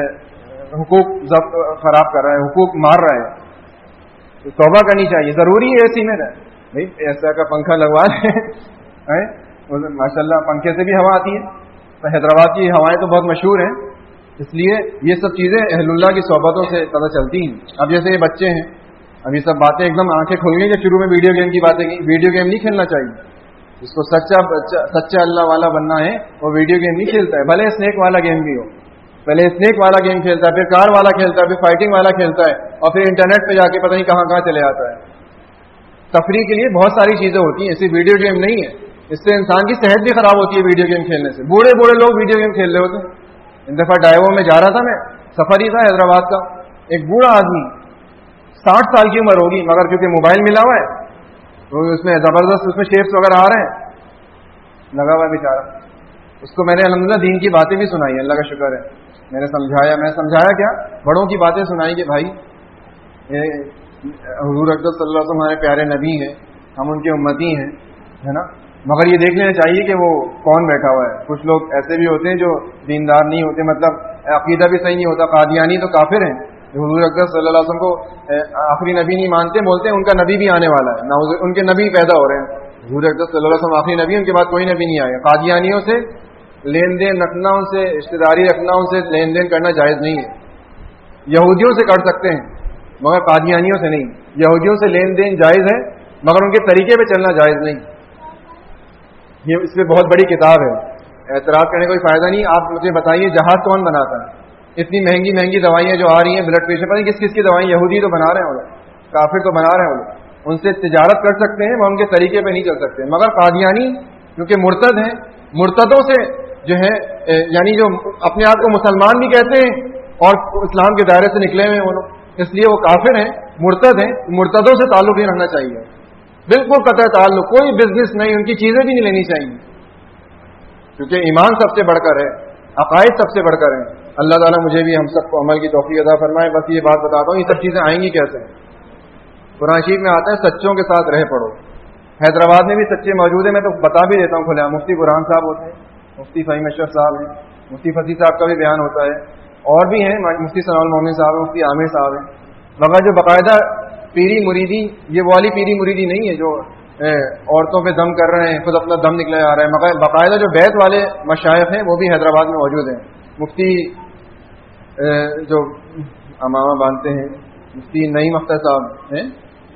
حقوق خراب کر رہا ہے، حقوق مار رہا ہے، تو توبہ کرنی چاہیے، ضروری ہے اے سی میں رہے بھائی، ایسا کا پنکھا لگوا لیں ماشاء اللہ، پنکھے سے بھی ہوا آتی ہے، تو حیدرآباد کی ہوائیں تو بہت مشہور ہیں، اس لیے یہ سب چیزیں اہل اللہ کی صحبتوں سے پتہ چلتی ہیں۔ اب جیسے یہ بچے ہیں، اب یہ سب باتیں ایک دم آنکھیں کھل گئی، جب شروع میں ویڈیو گیم کی باتیں کی، ویڈیو گیم نہیں کھیلنا چاہیے، جس کو سچا اللہ والا بننا ہے وہ ویڈیو گیم نہیں کھیلتا ہے، بھلے اسنیک والا گیم بھی ہو، پہلے اسنیک والا گیم کھیلتا ہے، پھر کار والا کھیلتا ہے، پھر فائٹنگ والا کھیلتا ہے، اور پھر انٹرنیٹ پہ جا کے پتہ نہیں کہاں کہاں چلے آتا ہے۔ تفریح کے لیے بہت ساری چیزیں ہوتی ہیں، ایسی ویڈیو گیم نہیں ہے، اس سے انسان کی صحت بھی خراب ہوتی ہے ویڈیو گیم کھیلنے سے، بوڑھے لوگ ویڈیو گیم کھیل رہے ہوتے ہیں۔ ان دفعہ ڈائیو میں جا رہا تھا میں، سفر ہی تھا حیدرآباد کا، ایک بوڑھا آدمی 60 سال کی عمر ہوگی، مگر کیونکہ موبائل ملا ہوا ہے تو اس میں زبردست اس میں شیپس وغیرہ آ رہے ہیں، لگا ہوا ہے بیچارہ، اس کو میں نے الحمدللہ دین کی باتیں بھی سنائی، اللہ کا شکر ہے، میں نے سمجھایا کیا، بڑوں کی باتیں سنائی کہ بھائی حضور اقدس صلی اللہ علیہ وسلم ہمارے پیارے نبی ہیں، ہم ان کے امتی ہیں، ہے نا، مگر یہ دیکھ لینا چاہیے کہ وہ کون بیٹھا ہوا ہے۔ کچھ لوگ ایسے بھی ہوتے ہیں جو دیندار نہیں ہوتے، مطلب عقیدہ بھی صحیح نہیں ہوتا، قادیانی تو کافر ہیں، حضور اقدس صلی اللہ علیہ وسلم کو آخری نبی نہیں مانتے، بولتے ہیں ان کا نبی بھی آنے والا ہے، ان کے نبی پیدا ہو رہے ہیں، حضور اقدس صلی اللہ علیہ وسلم آخری نبی، ان کے بعد کوئی نبی نہیں آئے گا۔ قادیانیوں سے لین دین رکھنا، ان سے رشتے داری رکھنا، ان سے لین دین کرنا جائز نہیں ہے۔ یہودیوں سے کر سکتے ہیں مگر قادیانیوں سے نہیں، یہودیوں سے لین دین جائز ہے مگر ان کے طریقے پہ چلنا جائز نہیں۔ یہ اس پہ بہت بڑی کتاب ہے، اعتراض کرنے کا کوئی فائدہ نہیں۔ آپ مجھے بتائیے جہاز کون بناتا ہے؟ اتنی مہنگی دوائیاں جو آ رہی ہیں، بلڈ پریشر، پتہ نہیں کس کس کی دوائیں، یہودی تو بنا رہے ہیں وہ لوگ، کافر تو بنا رہے ہیں وہ لوگ، ان سے تجارت کر سکتے ہیں، وہ ان کے طریقے پہ نہیں چل سکتے. مگر قادیانی کیونکہ مرتد ہیں، مرتدوں سے جو ہے یعنی جو اپنے آپ کو مسلمان بھی کہتے ہیں اور اسلام کے دائرے سے نکلے ہوئے ہیں وہ لوگ، اس لیے وہ کافر ہیں، مرتد ہیں. مرتدوں سے تعلق نہیں رکھنا چاہیے، بالکل قطع تعلق، کوئی بزنس نہیں، ان کی چیزیں بھی نہیں لینی چاہیے، کیونکہ ایمان سب سے بڑھ کر ہے، عقائد سب سے بڑھ کر ہیں. اللہ تعالیٰ مجھے بھی ہم سب کو عمل کی توفیق عطا فرمائے. بس یہ بات بتاتا ہوں، یہ سب چیزیں آئیں گی کیسے؟ قرآن شریف میں آتا ہے سچوں کے ساتھ رہ پڑو. حیدرآباد میں بھی سچے موجود ہیں، میں تو بتا بھی دیتا ہوں کھلا. مفتی قرآن صاحب ہوتے ہیں، مفتی فہیم اشرف صاحب ہیں، مفتی فصیح صاحب کا بھی بیان ہوتا ہے، اور بھی ہیں، مفتی ثناء المومن صاحب ہیں، مفتی عامر صاحب ہیں. مگر جو باقاعدہ پیری مریدی، یہ والی پیری مریدی نہیں ہے جو عورتوں پہ دم کر رہے ہیں، خود اپنا دم نکلا آ رہا ہے. مگر باقاعدہ جو بیت والے مشائخ ہیں وہ بھی حیدرآباد میں موجود ہیں. مفتی جو امامہ باندھتے ہیں، مفتی نعیم اختر صاحب ہیں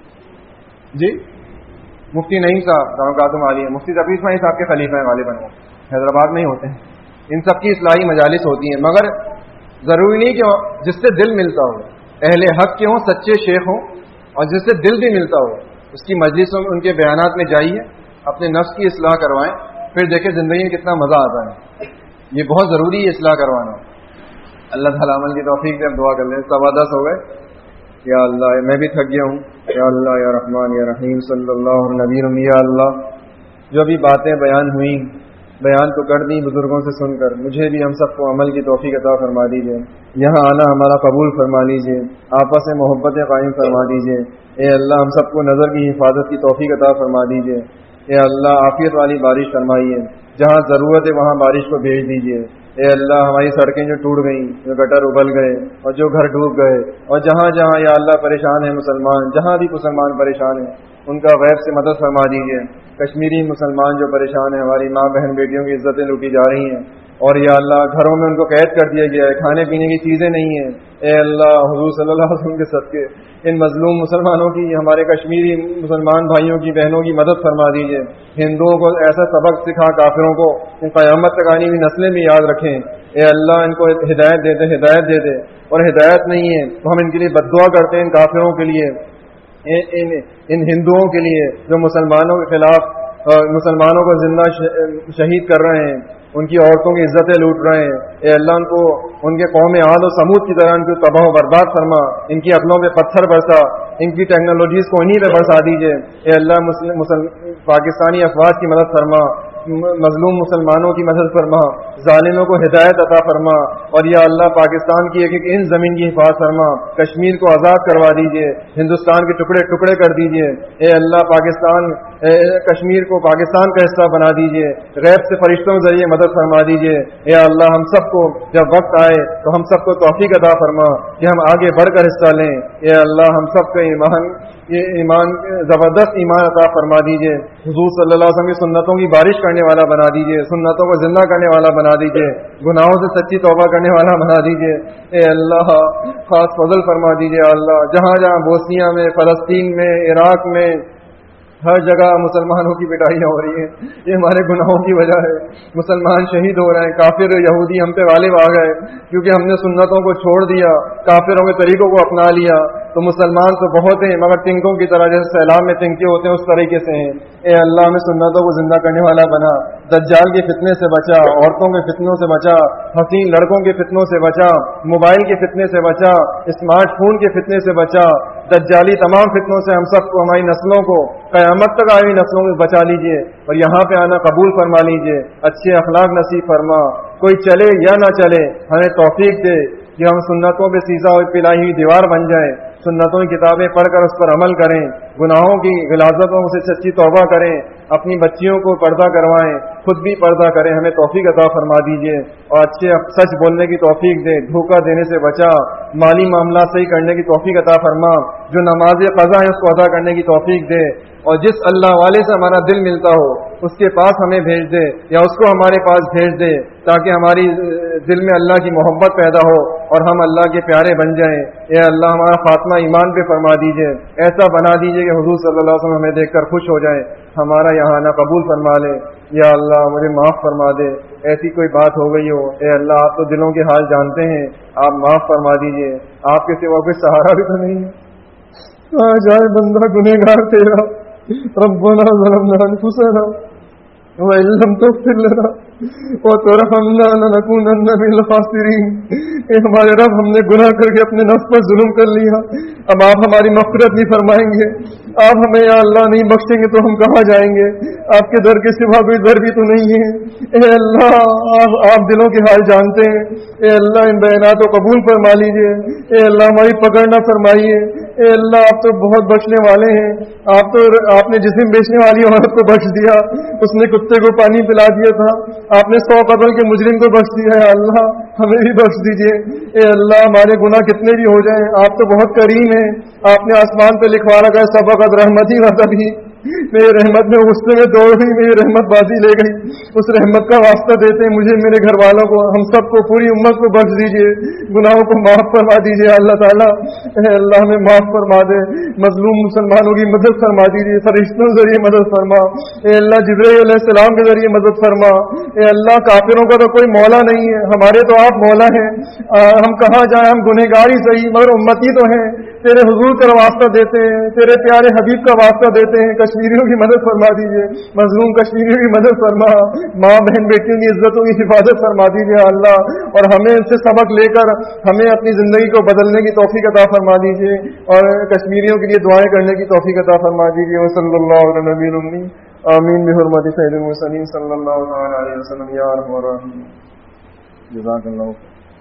جی، مفتی نعیم صاحب کاتم عالی ہیں، مفتی تقی اسماعیل صاحب کے خلیفہ ہیں غالباً، حیدرآباد میں ہی ہوتے ہیں. ان سب کی اصلاحی مجالس ہوتی ہیں، مگر ضروری نہیں کہ جس سے دل ملتا ہو، اہل حق کے ہوں، سچے شیخ ہوں، اور جس سے دل بھی ملتا ہو اس کی مجلسوں میں، ان کے بیانات میں جائیے، اپنے نفس کی اصلاح کروائیں، پھر دیکھیں زندگی میں کتنا مزہ آتا ہے. یہ بہت ضروری ہے اصلاح کروانا. اللہ تعالیٰ عمل کی توفیق دے. اب دعا کر لیں. 10:15 ہو گئے. یا اللہ میں بھی تھک گیا ہوں. یا اللہ یا رحمان یا رحیم صلی اللہ علیہ نبی. یا اللہ جو بھی باتیں بیان ہوئیں، بیان تو کر دی بزرگوں سے سن کر، مجھے بھی ہم سب کو عمل کی توفیق عطا فرما دیجیے. یہاں آنا ہمارا قبول فرما لیجیے، آپس میں محبتیں قائم فرما دیجیے. اے اللہ ہم سب کو نظر کی حفاظت کی توفیق عطا فرما دیجیے. اے اللہ عافیت والی بارش فرمائیے، جہاں ضرورت ہے وہاں بارش کو بھیج دیجیے. اے اللہ ہماری سڑکیں جو ٹوٹ گئیں، جو گٹر ابل گئے اور جو گھر ڈوب گئے، اور جہاں جہاں یا اللہ پریشان ہیں مسلمان، جہاں بھی مسلمان پریشان ہیں ان کا غیب سے مدد فرما دیجیے. کشمیری مسلمان جو پریشان ہیں، ہماری ماں بہن بیٹیوں کی عزتیں لوٹی جا رہی ہیں، اور یا اللہ گھروں میں ان کو قید کر دیا گیا ہے، کھانے پینے کی چیزیں نہیں ہیں. اے اللہ حضور صلی اللہ علیہ وسلم کے صدقے ان مظلوم مسلمانوں کی، ہمارے کشمیری مسلمان بھائیوں کی بہنوں کی مدد فرما دیجیے. ہندوؤں کو ایسا سبق سکھا کافروں کو کہ قیامت تک آنے والی نسلیں بھی یاد رکھیں. اے اللہ ان کو ہدایت دے دے، ہدایت دے دے، اور ہدایت نہیں ہے تو ہم ان کے لیے بددعا کرتے ہیں، ان کافروں کے لیے، ان ہندوؤں کے لیے جو مسلمانوں کے خلاف مسلمانوں کو زندہ شہید کر رہے ہیں، ان کی عورتوں کی عزتیں لوٹ رہے ہیں. اے اللہ ان کو ان کے قوم عاد و سمود کی طرح ان کو تباہ و برباد فرما، ان کی عقلوں پہ پتھر برسا، ان کی ٹیکنالوجیز کو انہی پہ برسا دیجیے. اے اللہ پاکستانی افواج کی مدد فرما، مظلوم مسلمانوں کی مدد فرما، ظالموں کو ہدایت عطا فرما، اور یا اللہ پاکستان کی ایک ایک ان زمین کی حفاظت فرما. کشمیر کو آزاد کروا دیجیے، ہندوستان کے ٹکڑے ٹکڑے کر دیجیے. اے اللہ کشمیر کو پاکستان کا حصہ بنا دیجیے، غیب سے فرشتوں کے ذریعے مدد فرما دیجیے. اے اللہ ہم سب کو جب وقت آئے تو ہم سب کو توفیق عطا فرما کہ ہم آگے بڑھ کر حصہ لیں. اے اللہ ہم سب کا ایمان زبردست ایمان عطا فرما دیجیے. حضور صلی اللہ علیہ وسلم کی سنتوں کی بارش کرنے والا بنا دیجیے، سنتوں کو زندہ کرنے والا بنا دیجیے، گناہوں سے سچی توبہ کرنے والا بنا دیجیے. اے اللہ خاص فضل فرما دیجیے. اللہ جہاں جہاں بوسنیا میں، فلسطین میں، عراق میں، ہر جگہ مسلمانوں کی پٹائیاں ہو رہی ہیں، یہ ہمارے گناہوں کی وجہ ہے. مسلمان شہید ہو رہے ہیں، کافر یہودی ہم پہ غالب آ گئے کیونکہ ہم نے سنتوں کو چھوڑ دیا، کافروں کے طریقوں کو اپنا لیا. تو مسلمان تو بہت ہیں مگر تنکوں کی طرح، جیسے سیلاب میں تنکے ہوتے ہیں اس طریقے سے ہیں. اے اللہ ہمیں سنتوں کو زندہ کرنے والا بنا، دجال کے فتنے سے بچا، عورتوں کے فتنوں سے بچا، حسین لڑکوں کے فتنوں سے بچا، موبائل کے فتنے سے بچا، اسمارٹ فون کے فتنے سے بچا، دجالی تمام فتنوں سے ہم سب کو، ہماری نسلوں کو، قیامت تک آئی نسلوں میں بچا لیجئے، اور یہاں پہ آنا قبول فرما لیجئے. اچھے اخلاق نصیب فرما. کوئی چلے یا نہ چلے ہمیں توفیق دے کہ ہم سنتوں پہ سیدھا پلائی ہوئی دیوار بن جائیں، سنتوں کی کتابیں پڑھ کر اس پر عمل کریں، گناہوں کی غلاظتوں سے سچی توبہ کریں، اپنی بچیوں کو پردہ کروائیں، خود بھی پردہ کریں. ہمیں توفیق عطا فرما دیجیے اور اچھے سچ بولنے کی توفیق دے، دھوکہ دینے سے بچا، مالی معاملات صحیح کرنے کی توفیق عطا فرما، جو نماز قضا ہے اس کو ادا کرنے کی توفیق دے، اور جس اللہ والے سے ہمارا دل ملتا ہو اس کے پاس ہمیں بھیج دے یا اس کو ہمارے پاس بھیج دے، تاکہ ہماری دل میں اللہ کی محبت پیدا ہو اور ہم اللہ کے پیارے بن جائیں. اے اللہ ہمارا خاتمہ ایمان پہ فرما دیجئے، ایسا بنا دیجئے کہ حضور صلی اللہ علیہ وسلم ہمیں دیکھ کر خوش ہو جائیں، ہمارا یہاں آنا قبول فرما لے. یا اللہ مجھے معاف فرما دے، ایسی کوئی بات ہو گئی ہو، اے اللہ آپ تو دلوں کے حال جانتے ہیں، آپ معاف فرما دیجئے، آپ کے سوا کوئی سہارا بھی تو نہیں ہے. کہاں جائے بندہ گنہگار تیرا. ربنا ظلمنا انفسنا وإن لم تغفر لنا وترحمنا لنكونن من الخاسرين. اے ہمارے رب، ہم نے گناہ کر کے اپنے نفس پر ظلم کر لیا. اب آپ ہماری مغفرت نہیں فرمائیں گے، آپ ہمیں یا اللہ نہیں بخشیں گے تو ہم کہاں جائیں گے؟ آپ کے در کے سوا کوئی در بھی تو نہیں ہے. اے اللہ، آپ دلوں کے حال جانتے ہیں. اے اللہ، ان بیانات کو قبول فرما لیجئے. اے اللہ، ہماری پکڑ نہ فرمائیے. اے اللہ، آپ تو بہت بخشنے والے ہیں. آپ نے جسم بیچنے والی عورت کو بخش دیا، اس نے کتے کو پانی پلا دیا تھا. آپ نے 100 قتل کے مجرم کو بخش دیا ہے. اللہ، ہمیں بھی بخش دیجئے. اے اللہ، ہمارے گناہ کتنے بھی ہو جائیں، آپ تو بہت کریم ہیں. آپ نے آسمان پہ لکھوا رکھا ہے سبقت رحمتی وغیرہ. میری رحمت میں غصے میں دوڑ گئی، میری رحمت بازی لے گئی. اس رحمت کا واسطہ دیتے ہیں مجھے، میرے گھر والوں کو، ہم سب کو، پوری امت کو بخش دیجئے. گناہوں کو معاف فرما دیجئے اللہ تعالیٰ. اے اللہ، ہمیں معاف فرما دے. مظلوم مسلمانوں کی مدد فرما دیجئے. فرشتوں کے ذریعے مدد فرما. اے اللہ، جبرائیل علیہ السلام کے ذریعے مدد فرما. اے اللہ، کافروں کا تو کوئی مولا نہیں ہے، ہمارے تو آپ مولا ہیں. ہم کہاں جائیں، ہم گنہگار ہی صحیح مگر امتی تو ہیں. تیرے حضور کا واسطہ دیتے ہیں، تیرے پیارے حبیب کا واسطہ دیتے ہیں. کشمیریوں کی مدد فرما دیجئے. مظلوم کشمیریوں کی مدد فرما. ماں بہن بیٹیوں کی عزتوں کی حفاظت فرما دیجئے اللہ. اور ہمیں ان سے سبق لے کر ہمیں اپنی زندگی کو بدلنے کی توفیق عطا فرما دیجئے، اور کشمیریوں کے لیے دعائیں کرنے کی توفیق عطا فرما دیجئے. وصلی اللہ علی نبی المی. آمین بحرمت سید المرسلین صلی اللہ علیہ وسلم. یا ارحم الراحمین. جزاک اللہ.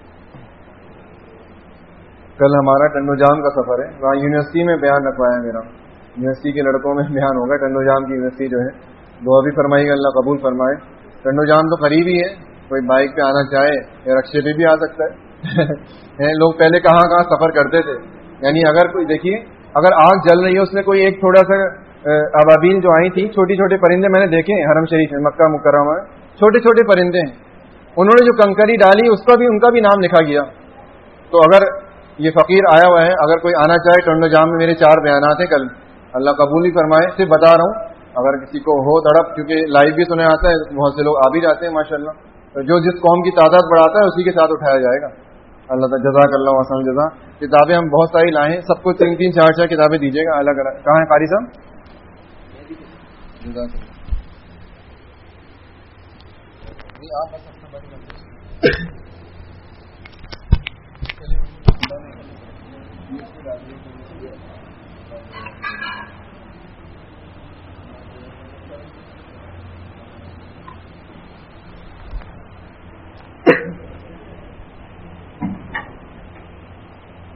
کل ہمارا ٹنڈو جام کا سفر ہے، وہاں یونیورسٹی میں بیان رکھوایا میرا. یونیورسٹی کے لڑکوں میں بیان ہوگا. ٹنڈو جام کی یونیورسٹی جو ہے، دعا بھی فرمائی گا، اللہ قبول فرمائے. ٹنڈو جام تو قریب ہی ہے، کوئی بائک پہ آنا چاہے یا رکشے پہ بھی آ سکتا ہے. لوگ پہلے کہاں کہاں سفر کرتے تھے. یعنی اگر کوئی دیکھیے، اگر آگ جل رہی ہے، اس میں کوئی ایک تھوڑا سا ابابیل جو آئی تھی، چھوٹی چھوٹے پرندے میں نے دیکھے ہیں حرم شریف میں، مکہ مکرمہ میں چھوٹے چھوٹے پرندے ہیں. انہوں نے جو کنکری ڈالی اس کا بھی ان کا بھی نام لکھا گیا. تو اگر یہ فقیر آیا ہوا ہے، اگر کوئی آنا چاہے ٹنڈو جام میں، میرے 4 بیانات ہیں کل، اللہ قبول ہی فرمائے. صرف بتا رہا ہوں، اگر کسی کو ہو تڑپ، کیونکہ لائیو بھی سنے آتا ہے، بہت سے لوگ آ بھی جاتے ہیں ماشاءاللہ. تو جو جس قوم کی تعداد بڑھاتا ہے اسی کے ساتھ اٹھایا جائے گا. اللہ تعالیٰ جزاک اللہ حسن جزا. کتابیں ہم بہت ساری لائے ہیں، سب کو 3 4 کتابیں دیجیے گا الگ الگ. کہاں ہیں قاری صاحب؟